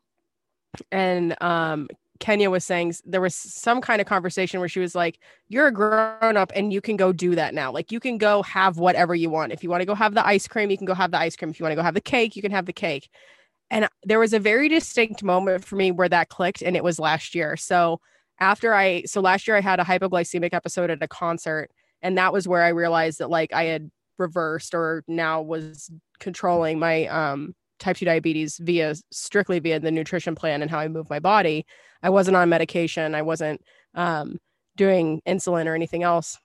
and um, Kenya was saying there was some kind of conversation where she was like, you're a grown up and you can go do that now. Like you can go have whatever you want. If you want to go have the ice cream, you can go have the ice cream. If you want to go have the cake, you can have the cake. And there was a very distinct moment for me where that clicked, and it was last year. So after I, so last year I had a hypoglycemic episode at a concert, and that was where I realized that like I had reversed or now was controlling my um, type two diabetes via strictly via the nutrition plan and how I move my body. I wasn't on medication. I wasn't um, doing insulin or anything else.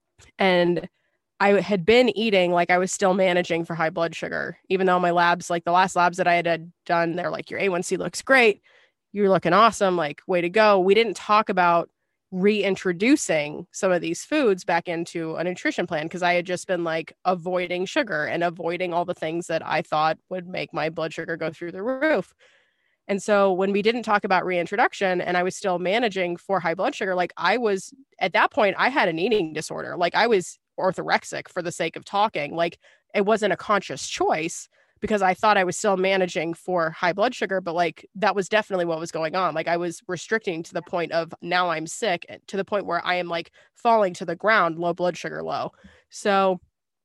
And I had been eating, like I was still managing for high blood sugar, even though my labs, like the last labs that I had done, they're like, your A one C looks great. You're looking awesome. Like, way to go. We didn't talk about reintroducing some of these foods back into a nutrition plan because I had just been like avoiding sugar and avoiding all the things that I thought would make my blood sugar go through the roof. And so when we didn't talk about reintroduction and I was still managing for high blood sugar, like I was at that point, I had an eating disorder. Like I was orthorexic for the sake of talking. Like it wasn't a conscious choice because I thought I was still managing for high blood sugar, but like that was definitely what was going on. Like I was restricting to the point of now I'm sick, to the point where I am like falling to the ground, low blood sugar low. So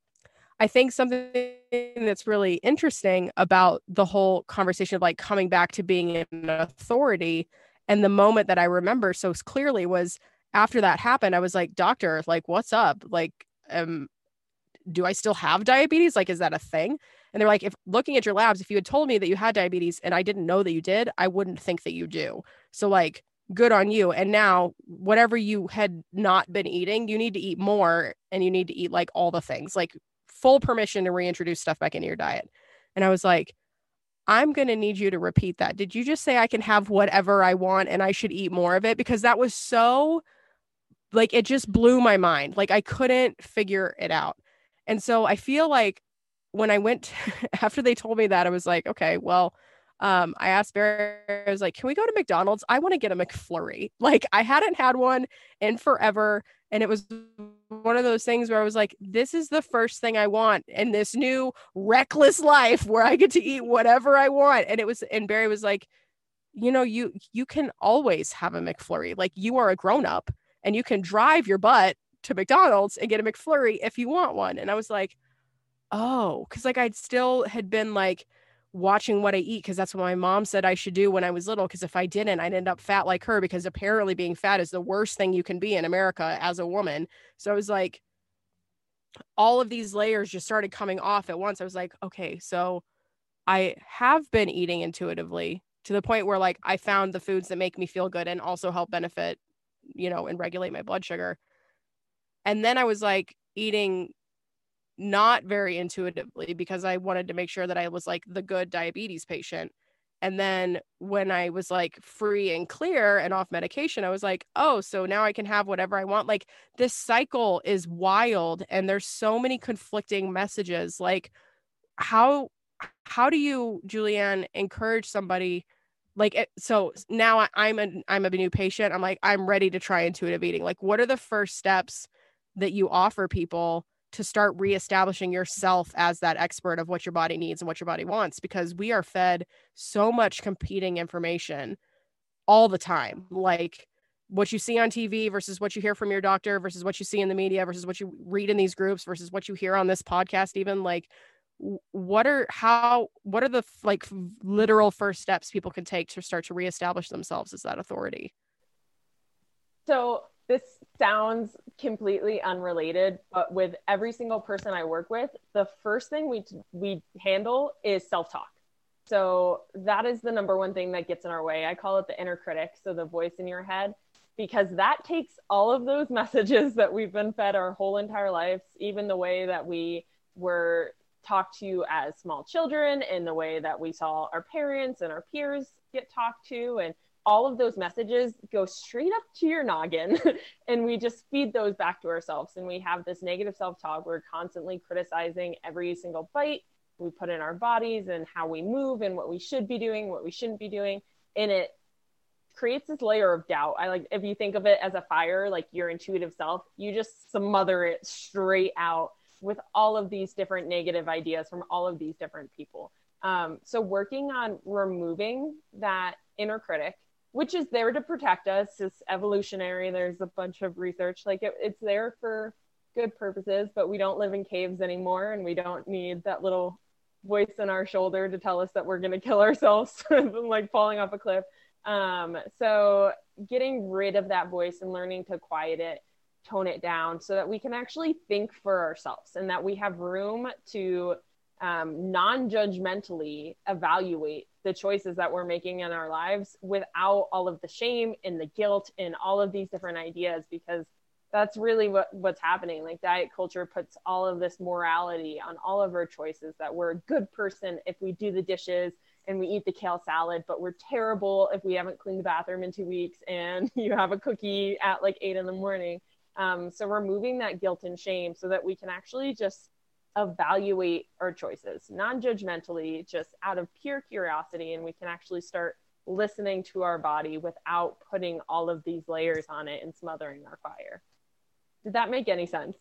I think something that's really interesting about the whole conversation of like coming back to being an authority, and the moment that I remember so clearly was after that happened, I was like, doctor, like, what's up? Like, um, do I still have diabetes? Like, is that a thing? And they're like, if looking at your labs, if you had told me that you had diabetes and I didn't know that you did, I wouldn't think that you do. So like, good on you. And now whatever you had not been eating, you need to eat more, and you need to eat like all the things, like full permission to reintroduce stuff back into your diet. And I was like, I'm going to need you to repeat that. Did you just say I can have whatever I want and I should eat more of it? Because that was so like, it just blew my mind. Like I couldn't figure it out. And so I feel like when I went after they told me that, I was like, okay, well, um, I asked Barry, I was like, can we go to McDonald's? I want to get a McFlurry. Like I hadn't had one in forever. And it was one of those things where I was like, this is the first thing I want in this new reckless life where I get to eat whatever I want. And it was, and Barry was like, you know, you, you can always have a McFlurry. Like you are a grown up and you can drive your butt to McDonald's and get a McFlurry if you want one. And I was like, oh, cause like I'd still had been like watching what I eat, because that's what my mom said I should do when I was little, because if I didn't, I'd end up fat like her, because apparently being fat is the worst thing you can be in America as a woman. So I was like, all of these layers just started coming off at once. I was like, okay, so I have been eating intuitively to the point where like I found the foods that make me feel good and also help benefit, you know, and regulate my blood sugar. And then I was like eating not very intuitively, because I wanted to make sure that I was like the good diabetes patient. And then when I was like free and clear and off medication, I was like, oh, so now I can have whatever I want. Like, this cycle is wild. And there's so many conflicting messages. Like, how, how do you, Julianne, encourage somebody like, so now I, I'm a, I'm a new patient. I'm like, I'm ready to try intuitive eating. Like, what are the first steps that you offer people to start reestablishing yourself as that expert of what your body needs and what your body wants? Because we are fed so much competing information all the time. Like, what you see on T V versus what you hear from your doctor versus what you see in the media versus what you read in these groups versus what you hear on this podcast, even like, what are, how, what are the like literal first steps people can take to start to reestablish themselves as that authority? So this sounds completely unrelated, but with every single person I work with, the first thing we we handle is self-talk. So that is the number one thing that gets in our way. I call it the inner critic, so the voice in your head, because that takes all of those messages that we've been fed our whole entire lives, even the way that we were talked to as small children, and the way that we saw our parents and our peers get talked to, and all of those messages go straight up to your noggin and we just feed those back to ourselves. And we have this negative self-talk. We're constantly criticizing every single bite we put in our bodies and how we move and what we should be doing, what we shouldn't be doing. And it creates this layer of doubt. I like, if you think of it as a fire, like your intuitive self, you just smother it straight out with all of these different negative ideas from all of these different people. Um, so working on removing that inner critic, which is there to protect us. It's evolutionary. There's a bunch of research, like it, it's there for good purposes, but we don't live in caves anymore. And we don't need that little voice in our shoulder to tell us that we're going to kill ourselves like falling off a cliff. Um, so getting rid of that voice and learning to quiet it, tone it down so that we can actually think for ourselves and that we have room to um, non-judgmentally evaluate the choices that we're making in our lives without all of the shame and the guilt and all of these different ideas, because that's really what, what's happening. Like, diet culture puts all of this morality on all of our choices, that we're a good person if we do the dishes and we eat the kale salad, but we're terrible if we haven't cleaned the bathroom in two weeks and you have a cookie at like eight in the morning. Um, so removing that guilt and shame so that we can actually just evaluate our choices non-judgmentally, just out of pure curiosity, and we can actually start listening to our body without putting all of these layers on it and smothering our fire. Did that make any sense?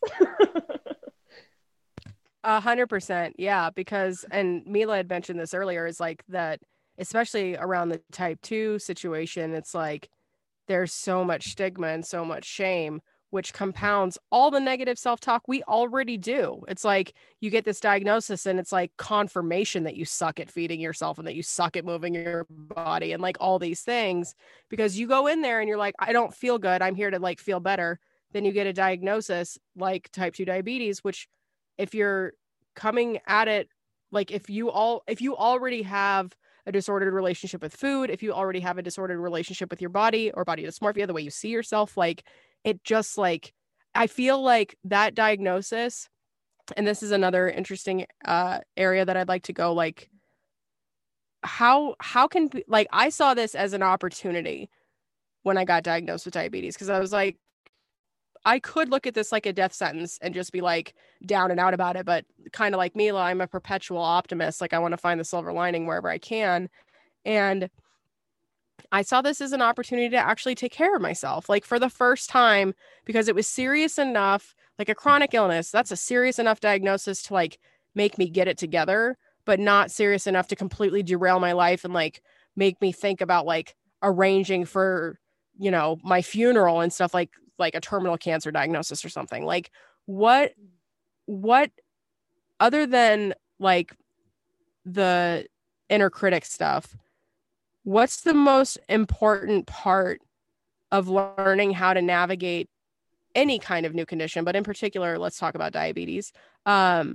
A hundred percent. Yeah. Because, and Mila had mentioned this earlier, is like that, especially around the type two situation, it's like, there's so much stigma and so much shame, which compounds all the negative self-talk we already do. It's like you get this diagnosis and it's like confirmation that you suck at feeding yourself and that you suck at moving your body and like all these things, because you go in there and you're like, I don't feel good. I'm here to like feel better. Then you get a diagnosis like type two diabetes, which if you're coming at it, like if you all, if you already have a disordered relationship with food, if you already have a disordered relationship with your body or body dysmorphia, the way you see yourself, like it just like, I feel like that diagnosis, and this is another interesting uh, area that I'd like to go, like how, how can, like, I saw this as an opportunity when I got diagnosed with diabetes, because I was like, I could look at this like a death sentence and just be like down and out about it. But kind of like Mila, I'm a perpetual optimist. Like I want to find the silver lining wherever I can. And I saw this as an opportunity to actually take care of myself, like for the first time, because it was serious enough, like a chronic illness. That's a serious enough diagnosis to like make me get it together, but not serious enough to completely derail my life and like make me think about like arranging for, you know, my funeral and stuff, like like a terminal cancer diagnosis or something. Like what, what other than like the inner critic stuff, what's the most important part of learning how to navigate any kind of new condition, but in particular, let's talk about diabetes, um,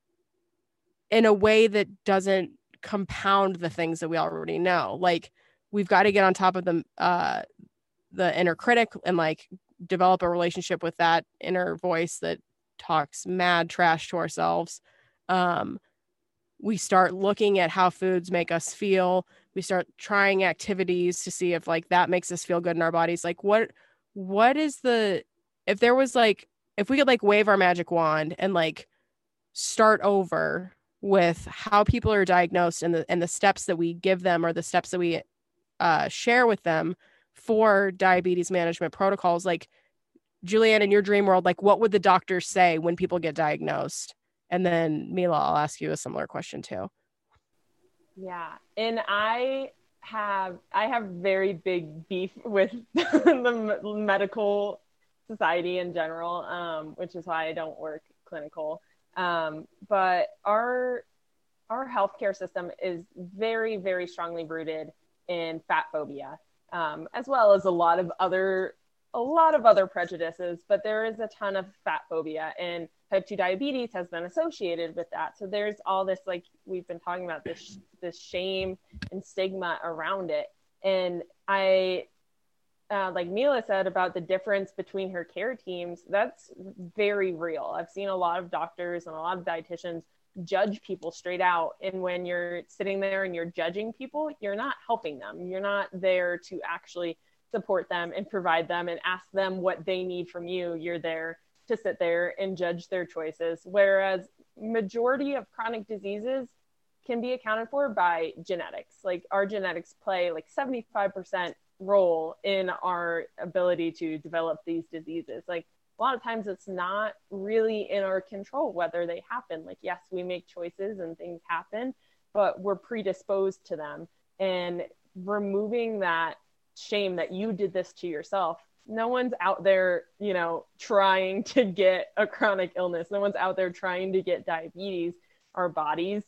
in a way that doesn't compound the things that we already know? Like, we've got to get on top of the, uh, the inner critic and like develop a relationship with that inner voice that talks mad trash to ourselves. Um, we start looking at how foods make us feel. We start trying activities to see if like that makes us feel good in our bodies. Like what, what is the, if there was like, if we could like wave our magic wand and like start over with how people are diagnosed and the, and the steps that we give them or the steps that we uh, share with them for diabetes management protocols, like Julianne, in your dream world, like what would the doctors say when people get diagnosed? And then Mila, I'll ask you a similar question too. Yeah. And I have, I have very big beef with the medical society in general, um, which is why I don't work clinical. Um, but our, our healthcare system is very, very strongly rooted in fat phobia, um, as well as a lot of other, a lot of other prejudices, but there is a ton of fat phobia, and type two diabetes has been associated with that. So there's all this, like we've been talking about, this this shame and stigma around it. And I, uh, like Mila said about the difference between her care teams, that's very real. I've seen a lot of doctors and a lot of dietitians judge people straight out. And when you're sitting there and you're judging people, you're not helping them. You're not there to actually support them and provide them and ask them what they need from you. You're there to sit there and judge their choices. Whereas majority of chronic diseases can be accounted for by genetics. Like our genetics play like seventy-five percent role in our ability to develop these diseases. Like a lot of times it's not really in our control whether they happen. Like, yes, we make choices and things happen, but we're predisposed to them. And removing that shame that you did this to yourself. No one's out there, you know, trying to get a chronic illness. No one's out there trying to get diabetes. Our bodies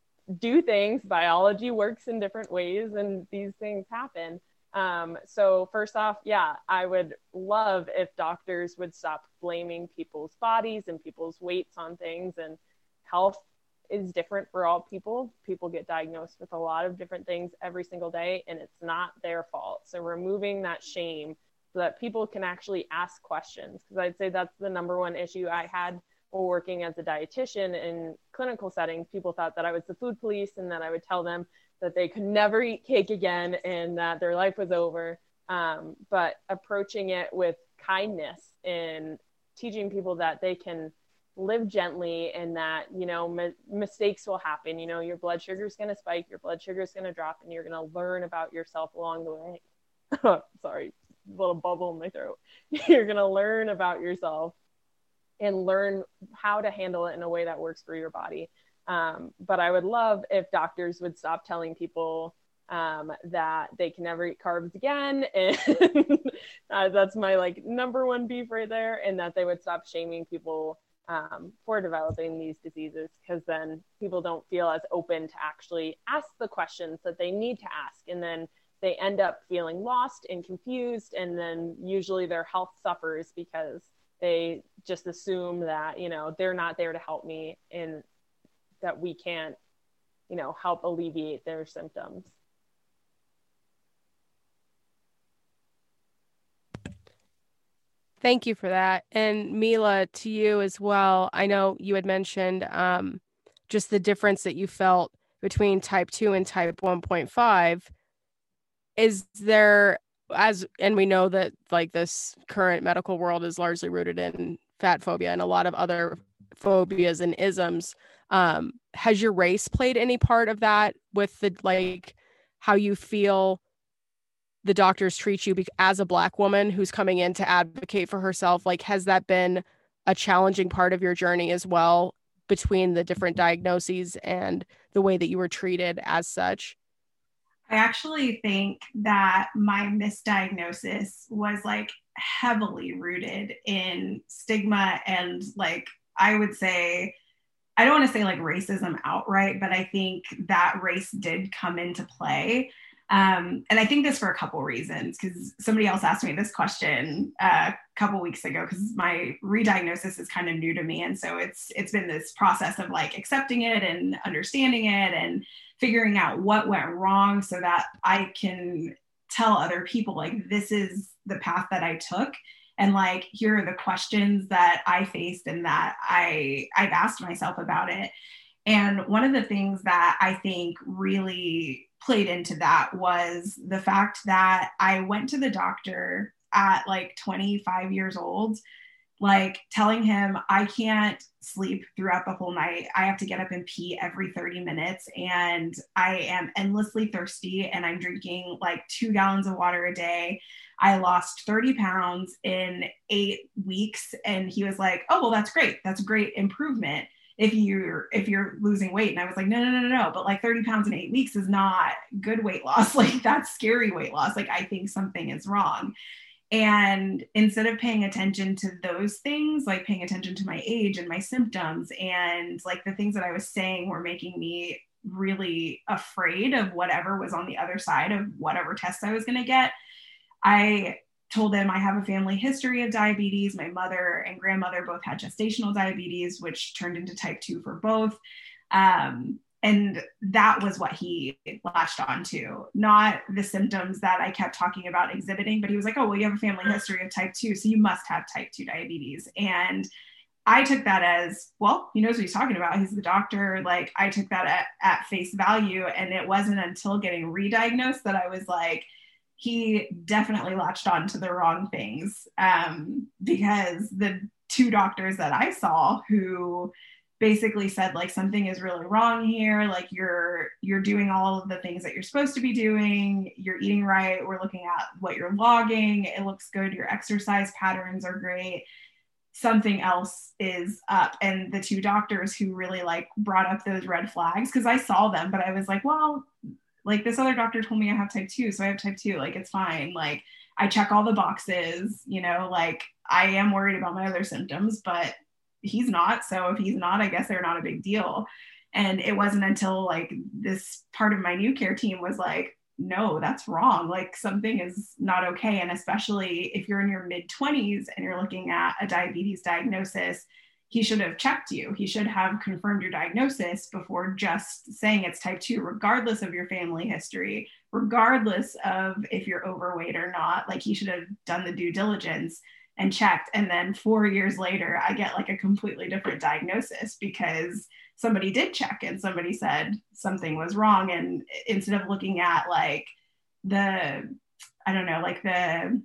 do things. Biology works in different ways, and these things happen. Um, so first off, yeah, I would love if doctors would stop blaming people's bodies and people's weights on things. And health is different for all people. People get diagnosed with a lot of different things every single day, and it's not their fault. So removing that shame so that people can actually ask questions, because I'd say that's the number one issue I had while working as a dietitian in clinical settings. People thought that I was the food police and that I would tell them that they could never eat cake again and that their life was over. Um, but approaching it with kindness and teaching people that they can live gently and that, you know, mi- mistakes will happen. You know, your blood sugar is going to spike, your blood sugar is going to drop, and you're going to learn about yourself along the way. Sorry, little bubble in my throat. You're going to learn about yourself and learn how to handle it in a way that works for your body. Um, but I would love if doctors would stop telling people um, that they can never eat carbs again. And uh, that's my like number one beef right there. And that they would stop shaming people um, for developing these diseases, because then people don't feel as open to actually ask the questions that they need to ask. And then they end up feeling lost and confused. And then usually their health suffers because they just assume that, you know, they're not there to help me and that we can't, you know, help alleviate their symptoms. Thank you for that. And Mila, to you as well. I know you had mentioned um, just the difference that you felt between type two and type one point five. Is there, as, and we know that like this current medical world is largely rooted in fat phobia and a lot of other phobias and isms. Um, has your race played any part of that with the, like, how you feel the doctors treat you be- as a Black woman who's coming in to advocate for herself? Like, has that been a challenging part of your journey as well, between the different diagnoses and the way that you were treated as such? I actually think that my misdiagnosis was like heavily rooted in stigma and, like, I would say I don't want to say like racism outright, but I think that race did come into play. Um, and I think this for a couple reasons, because somebody else asked me this question uh, a couple weeks ago, because my re-diagnosis is kind of new to me. And so it's it's been this process of like accepting it and understanding it and figuring out what went wrong so that I can tell other people like, this is the path that I took. And like, here are the questions that I faced and that I, I've asked myself about it. And one of the things that I think really played into that was the fact that I went to the doctor at like twenty-five years old, like telling him I can't sleep throughout the whole night. I have to get up and pee every thirty minutes, and I am endlessly thirsty, and I'm drinking like two gallons of water a day. I lost thirty pounds in eight weeks. And he was like, oh, well, that's great. That's a great improvement if you're, if you're losing weight. And I was like, no, no, no, no, no. But like thirty pounds in eight weeks is not good weight loss. Like that's scary weight loss. Like I think something is wrong. And instead of paying attention to those things, like paying attention to my age and my symptoms and like the things that I was saying were making me really afraid of whatever was on the other side of whatever tests I was going to get, I told him I have a family history of diabetes. My mother and grandmother both had gestational diabetes, which turned into type two for both. Um, and that was what he latched on to, not the symptoms that I kept talking about exhibiting, but he was like, oh, well, you have a family history of type two, so you must have type two diabetes. And I took that as, well, he knows what he's talking about. He's the doctor. Like I took that at, at face value. And it wasn't until getting re-diagnosed that I was like, he definitely latched on to the wrong things, um, because the two doctors that I saw who basically said like something is really wrong here, like you're you're doing all of the things that you're supposed to be doing, you're eating right, we're looking at what you're logging, it looks good, your exercise patterns are great, something else is up. And the two doctors who really like brought up those red flags, because I saw them, but I was like, well, like this other doctor told me I have type two, so I have type two, like it's fine. Like I check all the boxes, you know, like I am worried about my other symptoms, but he's not. So if he's not, I guess they're not a big deal. And it wasn't until like this part of my new care team was like, no, that's wrong. Like something is not okay. And especially if you're in your mid twenties and you're looking at a diabetes diagnosis, he should have checked you. He should have confirmed your diagnosis before just saying it's type two, regardless of your family history, regardless of if you're overweight or not. Like he should have done the due diligence and checked. And then four years later, I get like a completely different diagnosis because somebody did check and somebody said something was wrong. And instead of looking at like the, I don't know, like the,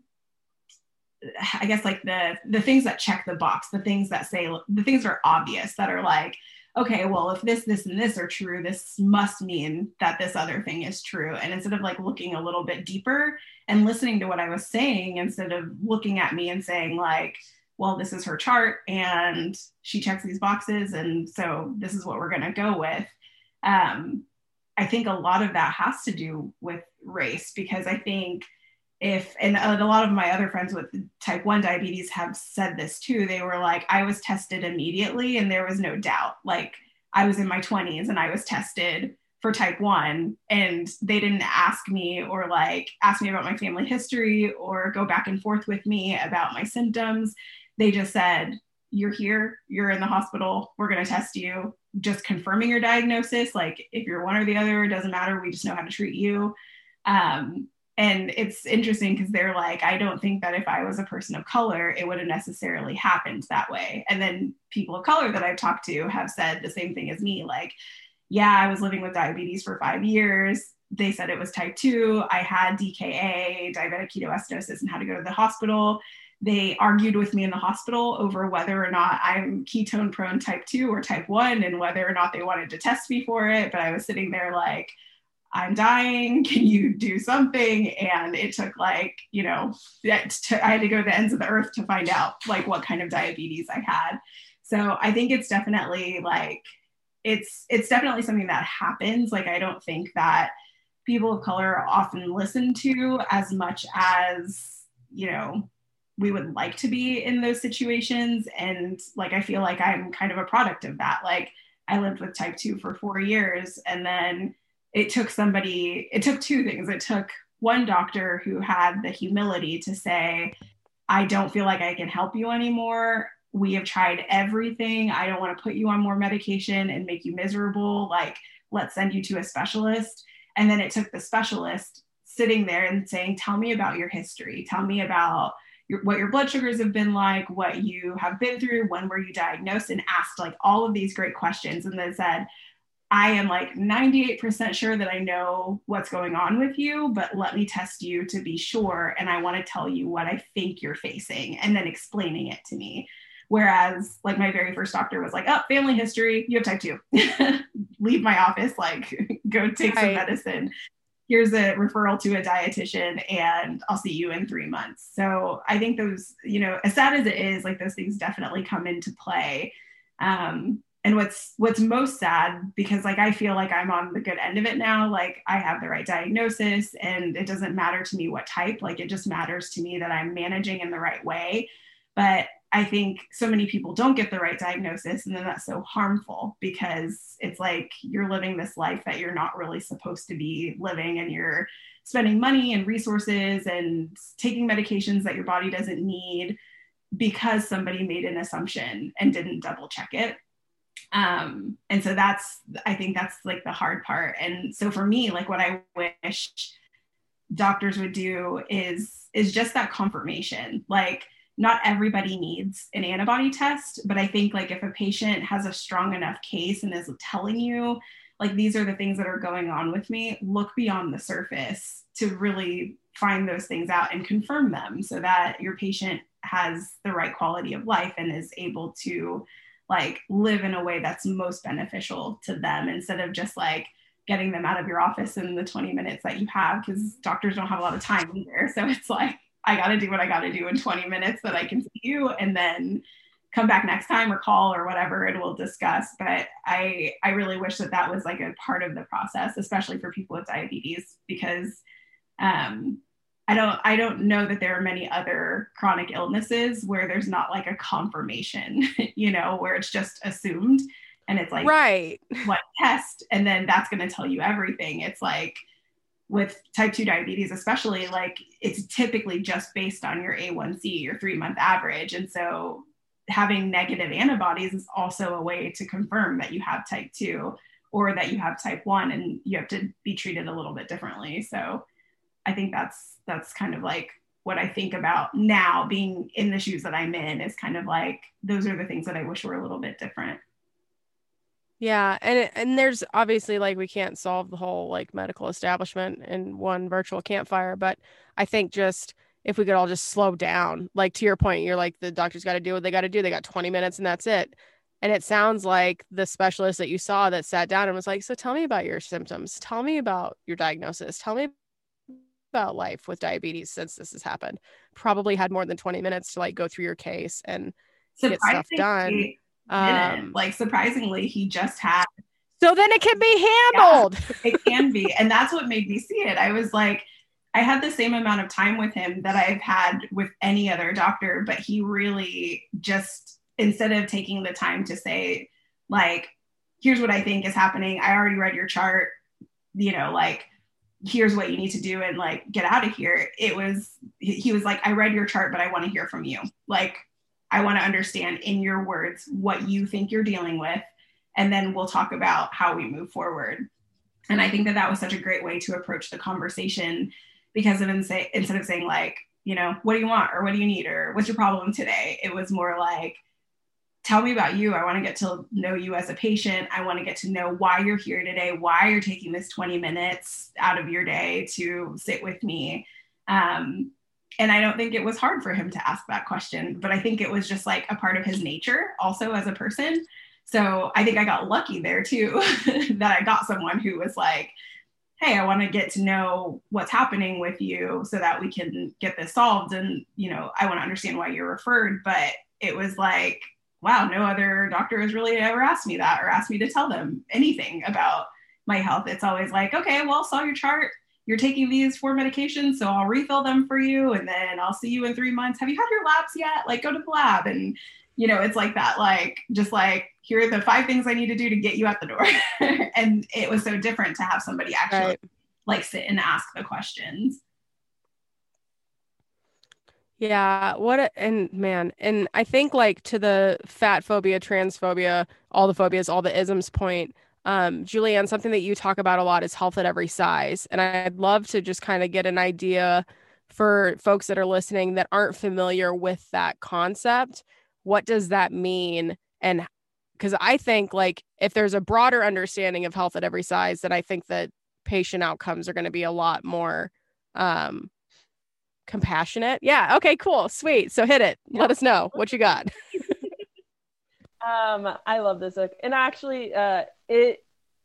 I guess like the the things that check the box, the things that say, the things that are obvious, that are like, okay, well, if this, this, and this are true, this must mean that this other thing is true. And instead of like looking a little bit deeper and listening to what I was saying, instead of looking at me and saying like, well, this is her chart and she checks these boxes, and so this is what we're going to go with. Um, I think a lot of that has to do with race, because I think if, and a lot of my other friends with type one diabetes have said this too, they were like, I was tested immediately and there was no doubt. Like I was in my twenties and I was tested for type one and they didn't ask me or like ask me about my family history or go back and forth with me about my symptoms. They just said, you're here, you're in the hospital, we're going to test you, just confirming your diagnosis. Like if you're one or the other, it doesn't matter. We just know how to treat you. Um, And it's interesting because they're like, I don't think that if I was a person of color, it would have necessarily happened that way. And then people of color that I've talked to have said the same thing as me. Like, yeah, I was living with diabetes for five years. They said it was type two. I had D K A, diabetic ketoacidosis, and had to go to the hospital. They argued with me in the hospital over whether or not I'm ketone prone type two or type one and whether or not they wanted to test me for it. But I was sitting there like, I'm dying, can you do something? And it took like, you know, to, I had to go to the ends of the earth to find out like what kind of diabetes I had. So I think it's definitely like, it's, it's definitely something that happens. Like, I don't think that people of color are often listened to as much as, you know, we would like to be in those situations. And like, I feel like I'm kind of a product of that. Like, I lived with type two for four years. And then it took somebody, it took two things. It took one doctor who had the humility to say, I don't feel like I can help you anymore. We have tried everything. I don't want to put you on more medication and make you miserable. Like, let's send you to a specialist. And then it took the specialist sitting there and saying, tell me about your history. Tell me about your, what your blood sugars have been like, what you have been through, when were you diagnosed, and asked like all of these great questions. And then said, I am like ninety-eight percent sure that I know what's going on with you, but let me test you to be sure. And I want to tell you what I think you're facing, and then explaining it to me. Whereas like my very first doctor was like, oh, family history, you have type two, leave my office, like go take right. some medicine. Here's a referral to a dietitian and I'll see you in three months. So I think those, you know, as sad as it is, like those things definitely come into play. Um, and what's, what's most sad, because like, I feel like I'm on the good end of it now. Like I have the right diagnosis and it doesn't matter to me what type, like it just matters to me that I'm managing in the right way. But I think so many people don't get the right diagnosis, and then that's so harmful because it's like you're living this life that you're not really supposed to be living, and you're spending money and resources and taking medications that your body doesn't need because somebody made an assumption and didn't double check it. Um, and so that's, I think that's like the hard part. And so for me, like what I wish doctors would do is, is just that confirmation. Like, not everybody needs an antibody test, but I think like if a patient has a strong enough case and is telling you, like, these are the things that are going on with me, look beyond the surface to really find those things out and confirm them so that your patient has the right quality of life and is able to like live in a way that's most beneficial to them, instead of just like getting them out of your office in the twenty minutes that you have, because doctors don't have a lot of time either. So it's like, I got to do what I got to do in twenty minutes that I can see you, and then come back next time or call or whatever, and we'll discuss. But I, I really wish that that was like a part of the process, especially for people with diabetes, because um, I don't, I don't know that there are many other chronic illnesses where there's not like a confirmation, you know, where it's just assumed and it's like, right, what test? And then that's going to tell you everything. It's like, with type two diabetes, especially, like it's typically just based on your A one C, your three month average. And so having negative antibodies is also a way to confirm that you have type two or that you have type one, and you have to be treated a little bit differently. So I think that's, that's kind of like what I think about now, being in the shoes that I'm in, is kind of like, those are the things that I wish were a little bit different. Yeah. And, it, and there's obviously like, we can't solve the whole like medical establishment in one virtual campfire, but I think just, if we could all just slow down, like to your point, you're like, the doctor's got to do what they got to do. They got twenty minutes and that's it. And it sounds like the specialist that you saw that sat down and was like, so tell me about your symptoms. Tell me about your diagnosis. Tell me about life with diabetes since this has happened. Probably had more than twenty minutes to like go through your case and get stuff done. Um, like surprisingly, he just had. So then it can be handled. Yeah, it can be. And that's what made me see it. I was like, I had the same amount of time with him that I've had with any other doctor, but he really just, instead of taking the time to say like, here's what I think is happening, I already read your chart, you know, like, here's what you need to do and like, get out of here. It was, he was like, I read your chart, but I want to hear from you. Like, I want to understand in your words what you think you're dealing with, and then we'll talk about how we move forward. And I think that that was such a great way to approach the conversation, because of insa- instead of saying like, you know, what do you want, or what do you need, or what's your problem today? It was more like, tell me about you. I want to get to know you as a patient. I want to get to know why you're here today, why you're taking this twenty minutes out of your day to sit with me. Um, And I don't think it was hard for him to ask that question, but I think it was just like a part of his nature also as a person. So I think I got lucky there too, that I got someone who was like, hey, I want to get to know what's happening with you so that we can get this solved. And, you know, I want to understand why you're referred. But it was like, wow, no other doctor has really ever asked me that or asked me to tell them anything about my health. It's always like, okay, well, saw your chart. You're taking these four medications, so I'll refill them for you. And then I'll see you in three months. Have you had your labs yet? Like, go to the lab. And, you know, it's like that, like, just like, here are the five things I need to do to get you out the door. And it was so different to have somebody actually right. like sit and ask the questions. Yeah, what a, and man, and I think like to the fat phobia, transphobia, all the phobias, all the isms point, um, Julianne, something that you talk about a lot is health at every size. And I'd love to just kind of get an idea for folks that are listening that aren't familiar with that concept. What does that mean? And because I think like if there's a broader understanding of health at every size, then I think that patient outcomes are going to be a lot more um, compassionate. Yeah. Okay, cool. Sweet. So hit it. Yeah. Let us know what you got. um, I love this book. And actually, uh, it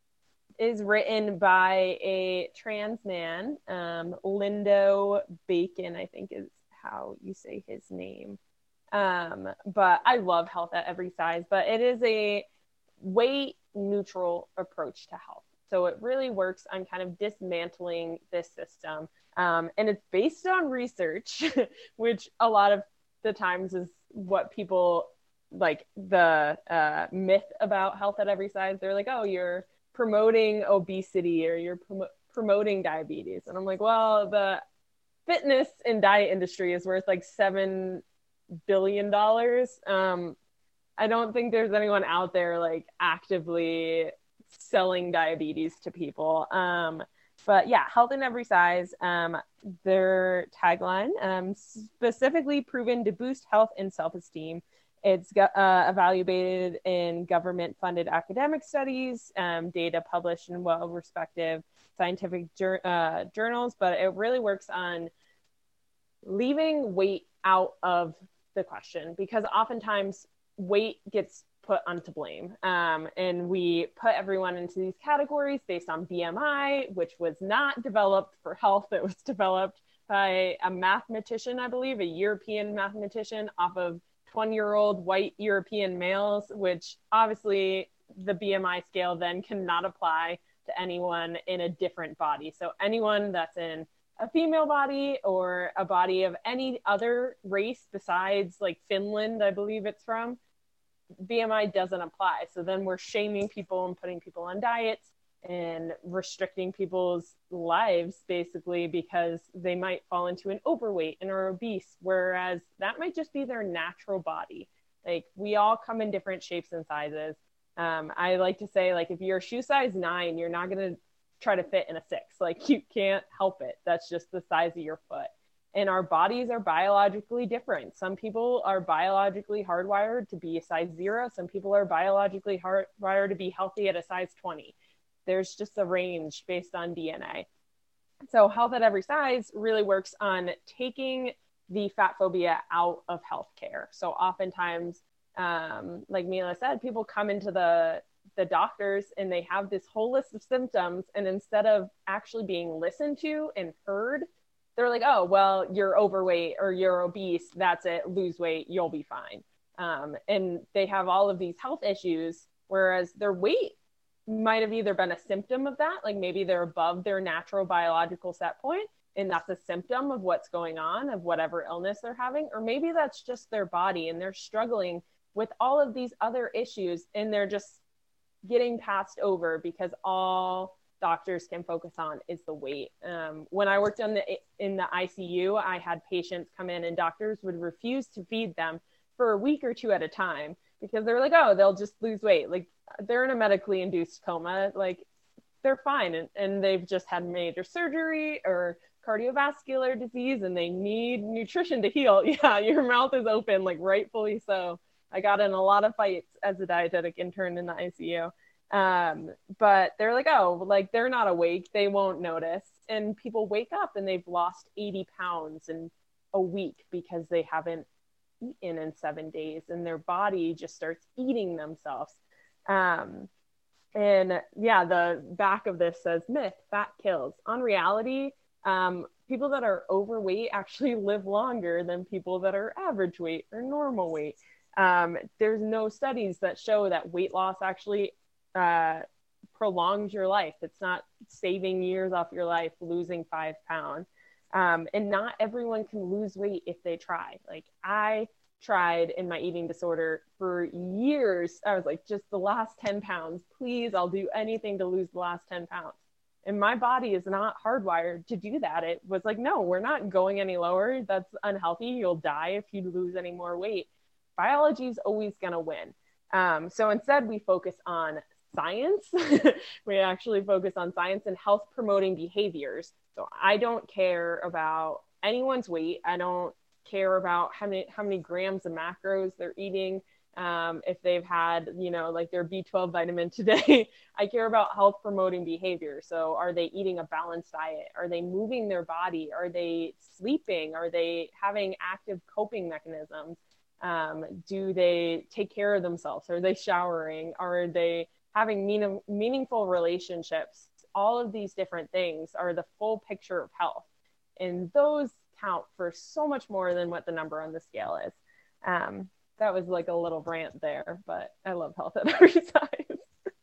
is written by a trans man, um, Lindo Bacon, I think is how you say his name. Um, but I love health at every size, but it is a weight neutral approach to health. So it really works on kind of dismantling this system. Um, and it's based on research, which a lot of the times is what people like the uh, myth about health at every size. They're like, oh, you're promoting obesity or you're prom- promoting diabetes. And I'm like, well, the fitness and diet industry is worth like seven billion dollars. Um, I don't think there's anyone out there like actively selling diabetes to people. Um, but yeah, health in every size. Um, their tagline, um, specifically proven to boost health and self-esteem. It's uh, evaluated in government-funded academic studies, um, data published in well-respected scientific jur- uh, journals, but it really works on leaving weight out of the question, because oftentimes weight gets put onto blame. Um, and we put everyone into these categories based on B M I, which was not developed for health. It was developed by a mathematician, I believe, a European mathematician off of twenty-year-old white European males, which obviously the B M I scale then cannot apply to anyone in a different body. So anyone that's in a female body or a body of any other race besides like Finland, I believe it's from, B M I doesn't apply. So then we're shaming people and putting people on diets and restricting people's lives basically because they might fall into an overweight and are obese, whereas that might just be their natural body. Like we all come in different shapes and sizes. Um, I like to say, like, if you're a shoe size nine, you're not going to try to fit in a six. Like you can't help it. That's just the size of your foot. And our bodies are biologically different. Some people are biologically hardwired to be a size zero. Some people are biologically hardwired to be healthy at a size twenty. There's just a range based on D N A. So health at every size really works on taking the fat phobia out of healthcare. So oftentimes, um, like Mila said, people come into the the doctors and they have this whole list of symptoms, and instead of actually being listened to and heard, they're like, oh, well, you're overweight or you're obese. That's it. Lose weight. You'll be fine. Um, and they have all of these health issues, whereas their weight might have either been a symptom of that, like maybe they're above their natural biological set point, and that's a symptom of what's going on, of whatever illness they're having, or maybe that's just their body and they're struggling with all of these other issues and they're just getting passed over because all doctors can focus on is the weight. Um, when I worked on the in the I C U, I had patients come in and doctors would refuse to feed them for a week or two at a time because they're like, oh, they'll just lose weight. Like they're in a medically induced coma, like they're fine. And, and they've just had major surgery or cardiovascular disease and they need nutrition to heal. Yeah, your mouth is open, like rightfully so. I got in a lot of fights as a dietetic intern in the I C U. Um, but they're like, oh, like they're not awake. They won't notice. And people wake up and they've lost eighty pounds in a week because they haven't eaten in seven days and their body just starts eating themselves. Um, and yeah, the back of this says myth, fat kills. On reality, um, people that are overweight actually live longer than people that are average weight or normal weight. Um, there's no studies that show that weight loss actually uh, prolongs your life. It's not saving years off your life, losing five pounds. Um, and not everyone can lose weight if they try. Like I tried in my eating disorder for years. I was like, just the last ten pounds, please, I'll do anything to lose the last ten pounds. And my body is not hardwired to do that. It was like, no, we're not going any lower. That's unhealthy. You'll die if you lose any more weight. Biology is always going to win. Um, so instead, we focus on science. We actually focus on science and health promoting behaviors. So I don't care about anyone's weight. I don't care about how many, how many grams of macros they're eating. Um, if they've had, you know, like their B twelve vitamin today. I care about health promoting behavior. So are they eating a balanced diet? Are they moving their body? Are they sleeping? Are they having active coping mechanisms? Um, do they take care of themselves? Are they showering? Are they having mean- meaningful relationships? All of these different things are the full picture of health. And those count for so much more than what the number on the scale is. Um, that was like a little rant there, but I love health at every size.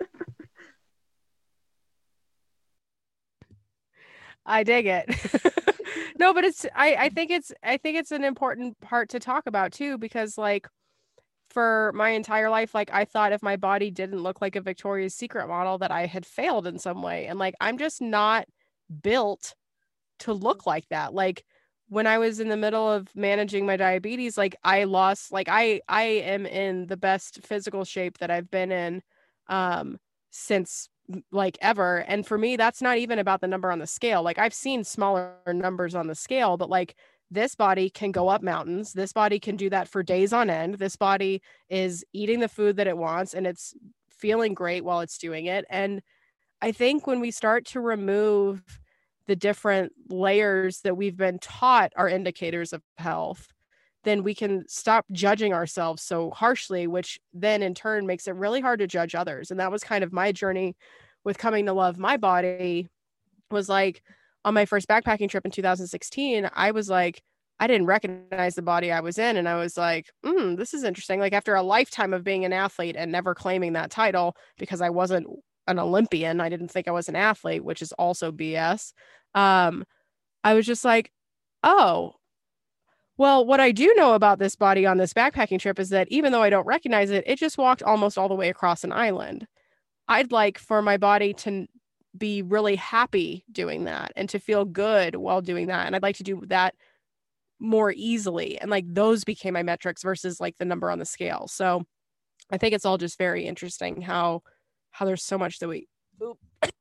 I dig it. No, but it's, I, I think it's, I think it's an important part to talk about too, because like for my entire life, like I thought if my body didn't look like a Victoria's Secret model that I had failed in some way. And like, I'm just not built to look like that. Like when I was in the middle of managing my diabetes, like I lost, like I, I am in the best physical shape that I've been in, um, since like ever. And for me, that's not even about the number on the scale. Like I've seen smaller numbers on the scale, but like this body can go up mountains. This body can do that for days on end. This body is eating the food that it wants and it's feeling great while it's doing it. And I think when we start to remove the different layers that we've been taught are indicators of health, then we can stop judging ourselves so harshly, which then in turn makes it really hard to judge others. And that was kind of my journey with coming to love my body. Was like on my first backpacking trip in two thousand sixteen, I was like, I didn't recognize the body I was in. And I was like, mm, this is interesting. Like after a lifetime of being an athlete and never claiming that title because I wasn't an Olympian, I didn't think I was an athlete, which is also B S. Um, I was just like, oh, well, what I do know about this body on this backpacking trip is that even though I don't recognize it, it just walked almost all the way across an island. I'd like for my body to be really happy doing that and to feel good while doing that. And I'd like to do that more easily. And like those became my metrics versus like the number on the scale. So I think it's all just very interesting how, how there's so much that we, oop.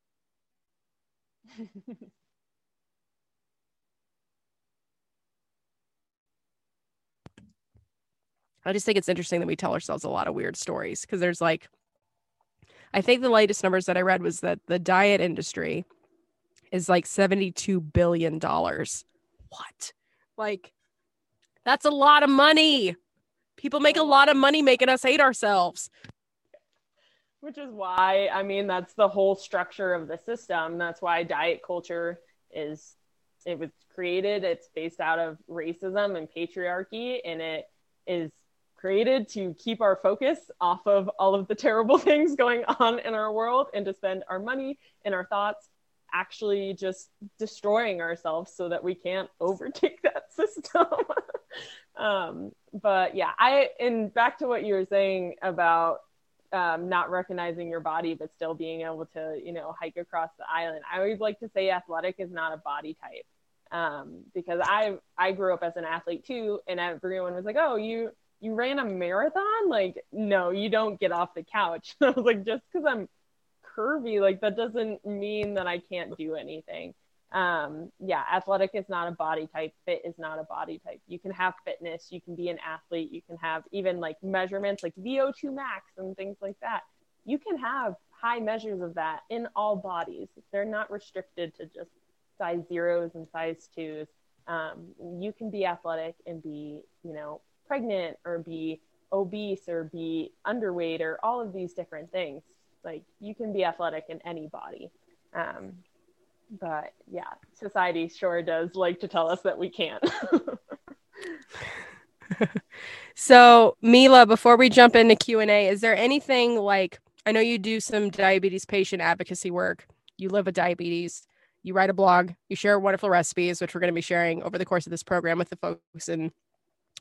I just think it's interesting that we tell ourselves a lot of weird stories because there's like, I think the latest numbers that I read was that the diet industry is like seventy-two billion dollars. What? Like, that's a lot of money. People make a lot of money making us hate ourselves. Which is why, I mean, that's the whole structure of the system. That's why diet culture is, it was created. It's based out of racism and patriarchy, and it is created to keep our focus off of all of the terrible things going on in our world and to spend our money and our thoughts actually just destroying ourselves so that we can't overtake that system. um, but yeah, I, and back to what you were saying about um, not recognizing your body, but still being able to, you know, hike across the island. I always like to say athletic is not a body type. Um, because I, I grew up as an athlete too. And everyone was like, oh, you, you ran a marathon? Like, no, you don't get off the couch. I was like, just because I'm curvy, like that doesn't mean that I can't do anything. Um, yeah, athletic is not a body type. Fit is not a body type. You can have fitness. You can be an athlete. You can have even like measurements like V O two max and things like that. You can have high measures of that in all bodies. They're not restricted to just size zeros and size twos. Um, you can be athletic and be, you know, pregnant or be obese or be underweight or all of these different things. Like you can be athletic in any body. Um, but yeah, society sure does like to tell us that we can't. So Mila, before we jump into Q and A, is there anything like, I know you do some diabetes patient advocacy work. You live with diabetes. You write a blog, you share wonderful recipes, which we're going to be sharing over the course of this program with the folks in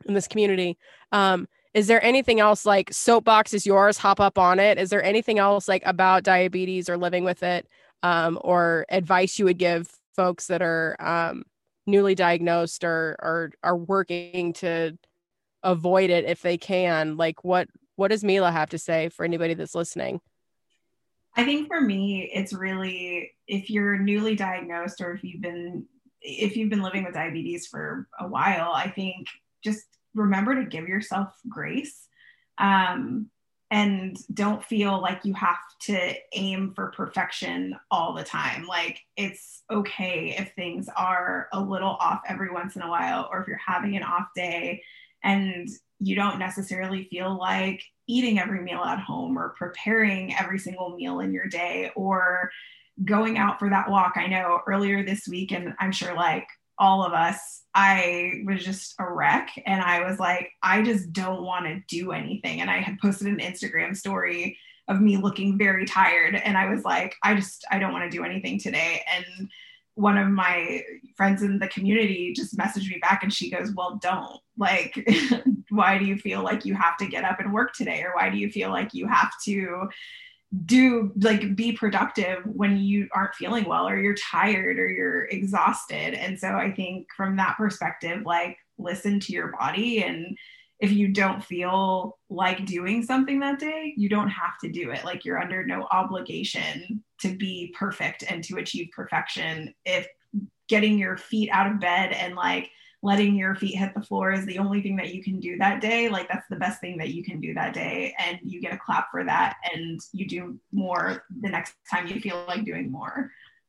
in this community. Um, is there anything else, like soapbox is yours, hop up on it? Is there anything else like about diabetes or living with it, um, or advice you would give folks that are um, newly diagnosed or, or are working to avoid it if they can? Like what, what does Mila have to say for anybody that's listening? I think for me, it's really, if you're newly diagnosed or if you've been, if you've been living with diabetes for a while, I think just remember to give yourself grace, um, and don't feel like you have to aim for perfection all the time. Like it's okay if things are a little off every once in a while, or if you're having an off day and you don't necessarily feel like eating every meal at home or preparing every single meal in your day or going out for that walk. I know earlier this week, and I'm sure like all of us, I was just a wreck. And I was like, I just don't want to do anything. And I had posted an Instagram story of me looking very tired. And I was like, I just, I don't want to do anything today. And one of my friends in the community just messaged me back and she goes, well, don't. Like, why do you feel like you have to get up and work today? Or why do you feel like you have to do, like, be productive when you aren't feeling well, or you're tired, or you're exhausted? And so I think from that perspective, like, listen to your body. And if you don't feel like doing something that day, you don't have to do it. Like, you're under no obligation to be perfect and to achieve perfection. If getting your feet out of bed and like letting your feet hit the floor is the only thing that you can do that day, like that's the best thing that you can do that day. And you get a clap for that, and you do more the next time you feel like doing more.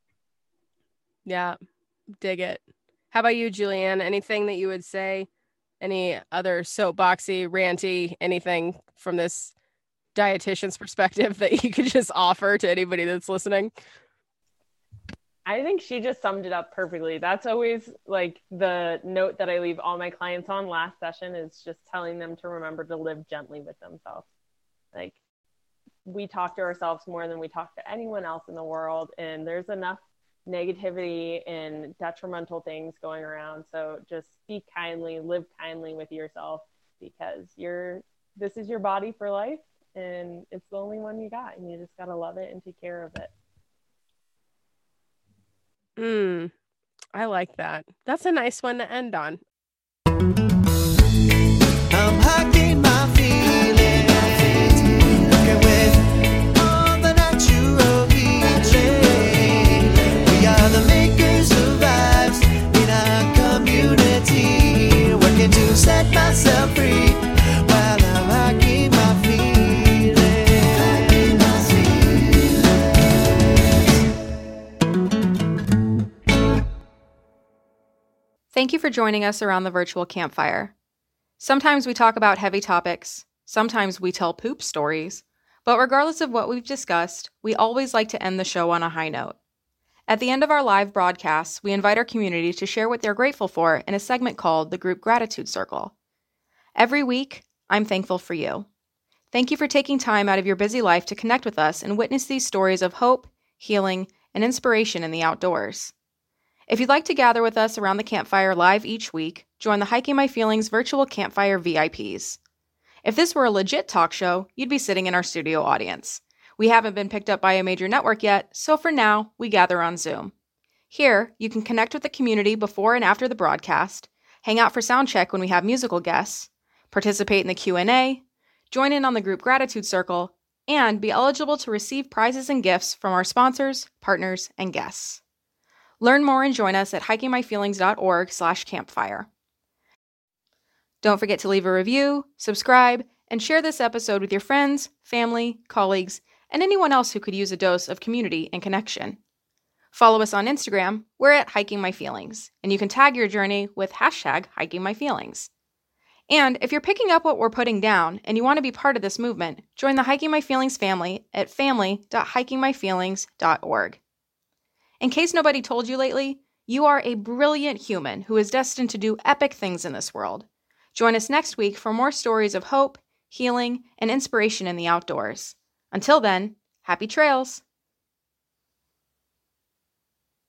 Yeah. Dig it. How about you, Julianne? Anything that you would say? Any other soapboxy, ranty, anything from this dietitian's perspective that you could just offer to anybody that's listening? I think she just summed it up perfectly. That's always like the note that I leave all my clients on last session, is just telling them to remember to live gently with themselves. Like, we talk to ourselves more than we talk to anyone else in the world. And there's enough negativity and detrimental things going around. So just speak kindly, live kindly with yourself, because you're, this is your body for life, and it's the only one you got, and you just got to love it and take care of it. Mm, I like that. That's a nice one to end on. I'm hugging my feelings, looking with all the natural healing. We are the makers of lives in our community, working to set myself free while I'm hugging my feelings. Thank you for joining us around the virtual campfire. Sometimes we talk about heavy topics, sometimes we tell poop stories, but regardless of what we've discussed, we always like to end the show on a high note. At the end of our live broadcasts, we invite our community to share what they're grateful for in a segment called the Group Gratitude Circle. Every week, I'm thankful for you. Thank you for taking time out of your busy life to connect with us and witness these stories of hope, healing, and inspiration in the outdoors. If you'd like to gather with us around the campfire live each week, join the Hiking My Feelings virtual campfire V I Ps. If this were a legit talk show, you'd be sitting in our studio audience. We haven't been picked up by a major network yet, so for now, we gather on Zoom. Here, you can connect with the community before and after the broadcast, hang out for sound check when we have musical guests, participate in the Q and A, join in on the Group Gratitude Circle, and be eligible to receive prizes and gifts from our sponsors, partners, and guests. Learn more and join us at hiking my feelings dot org slash campfire. Don't forget to leave a review, subscribe, and share this episode with your friends, family, colleagues, and anyone else who could use a dose of community and connection. Follow us on Instagram. We're at Hiking My Feelings, and you can tag your journey with hashtag Hiking My Feelings. And if you're picking up what we're putting down and you want to be part of this movement, join the Hiking My Feelings family at family dot hiking my feelings dot org. In case nobody told you lately, you are a brilliant human who is destined to do epic things in this world. Join us next week for more stories of hope, healing, and inspiration in the outdoors. Until then, happy trails!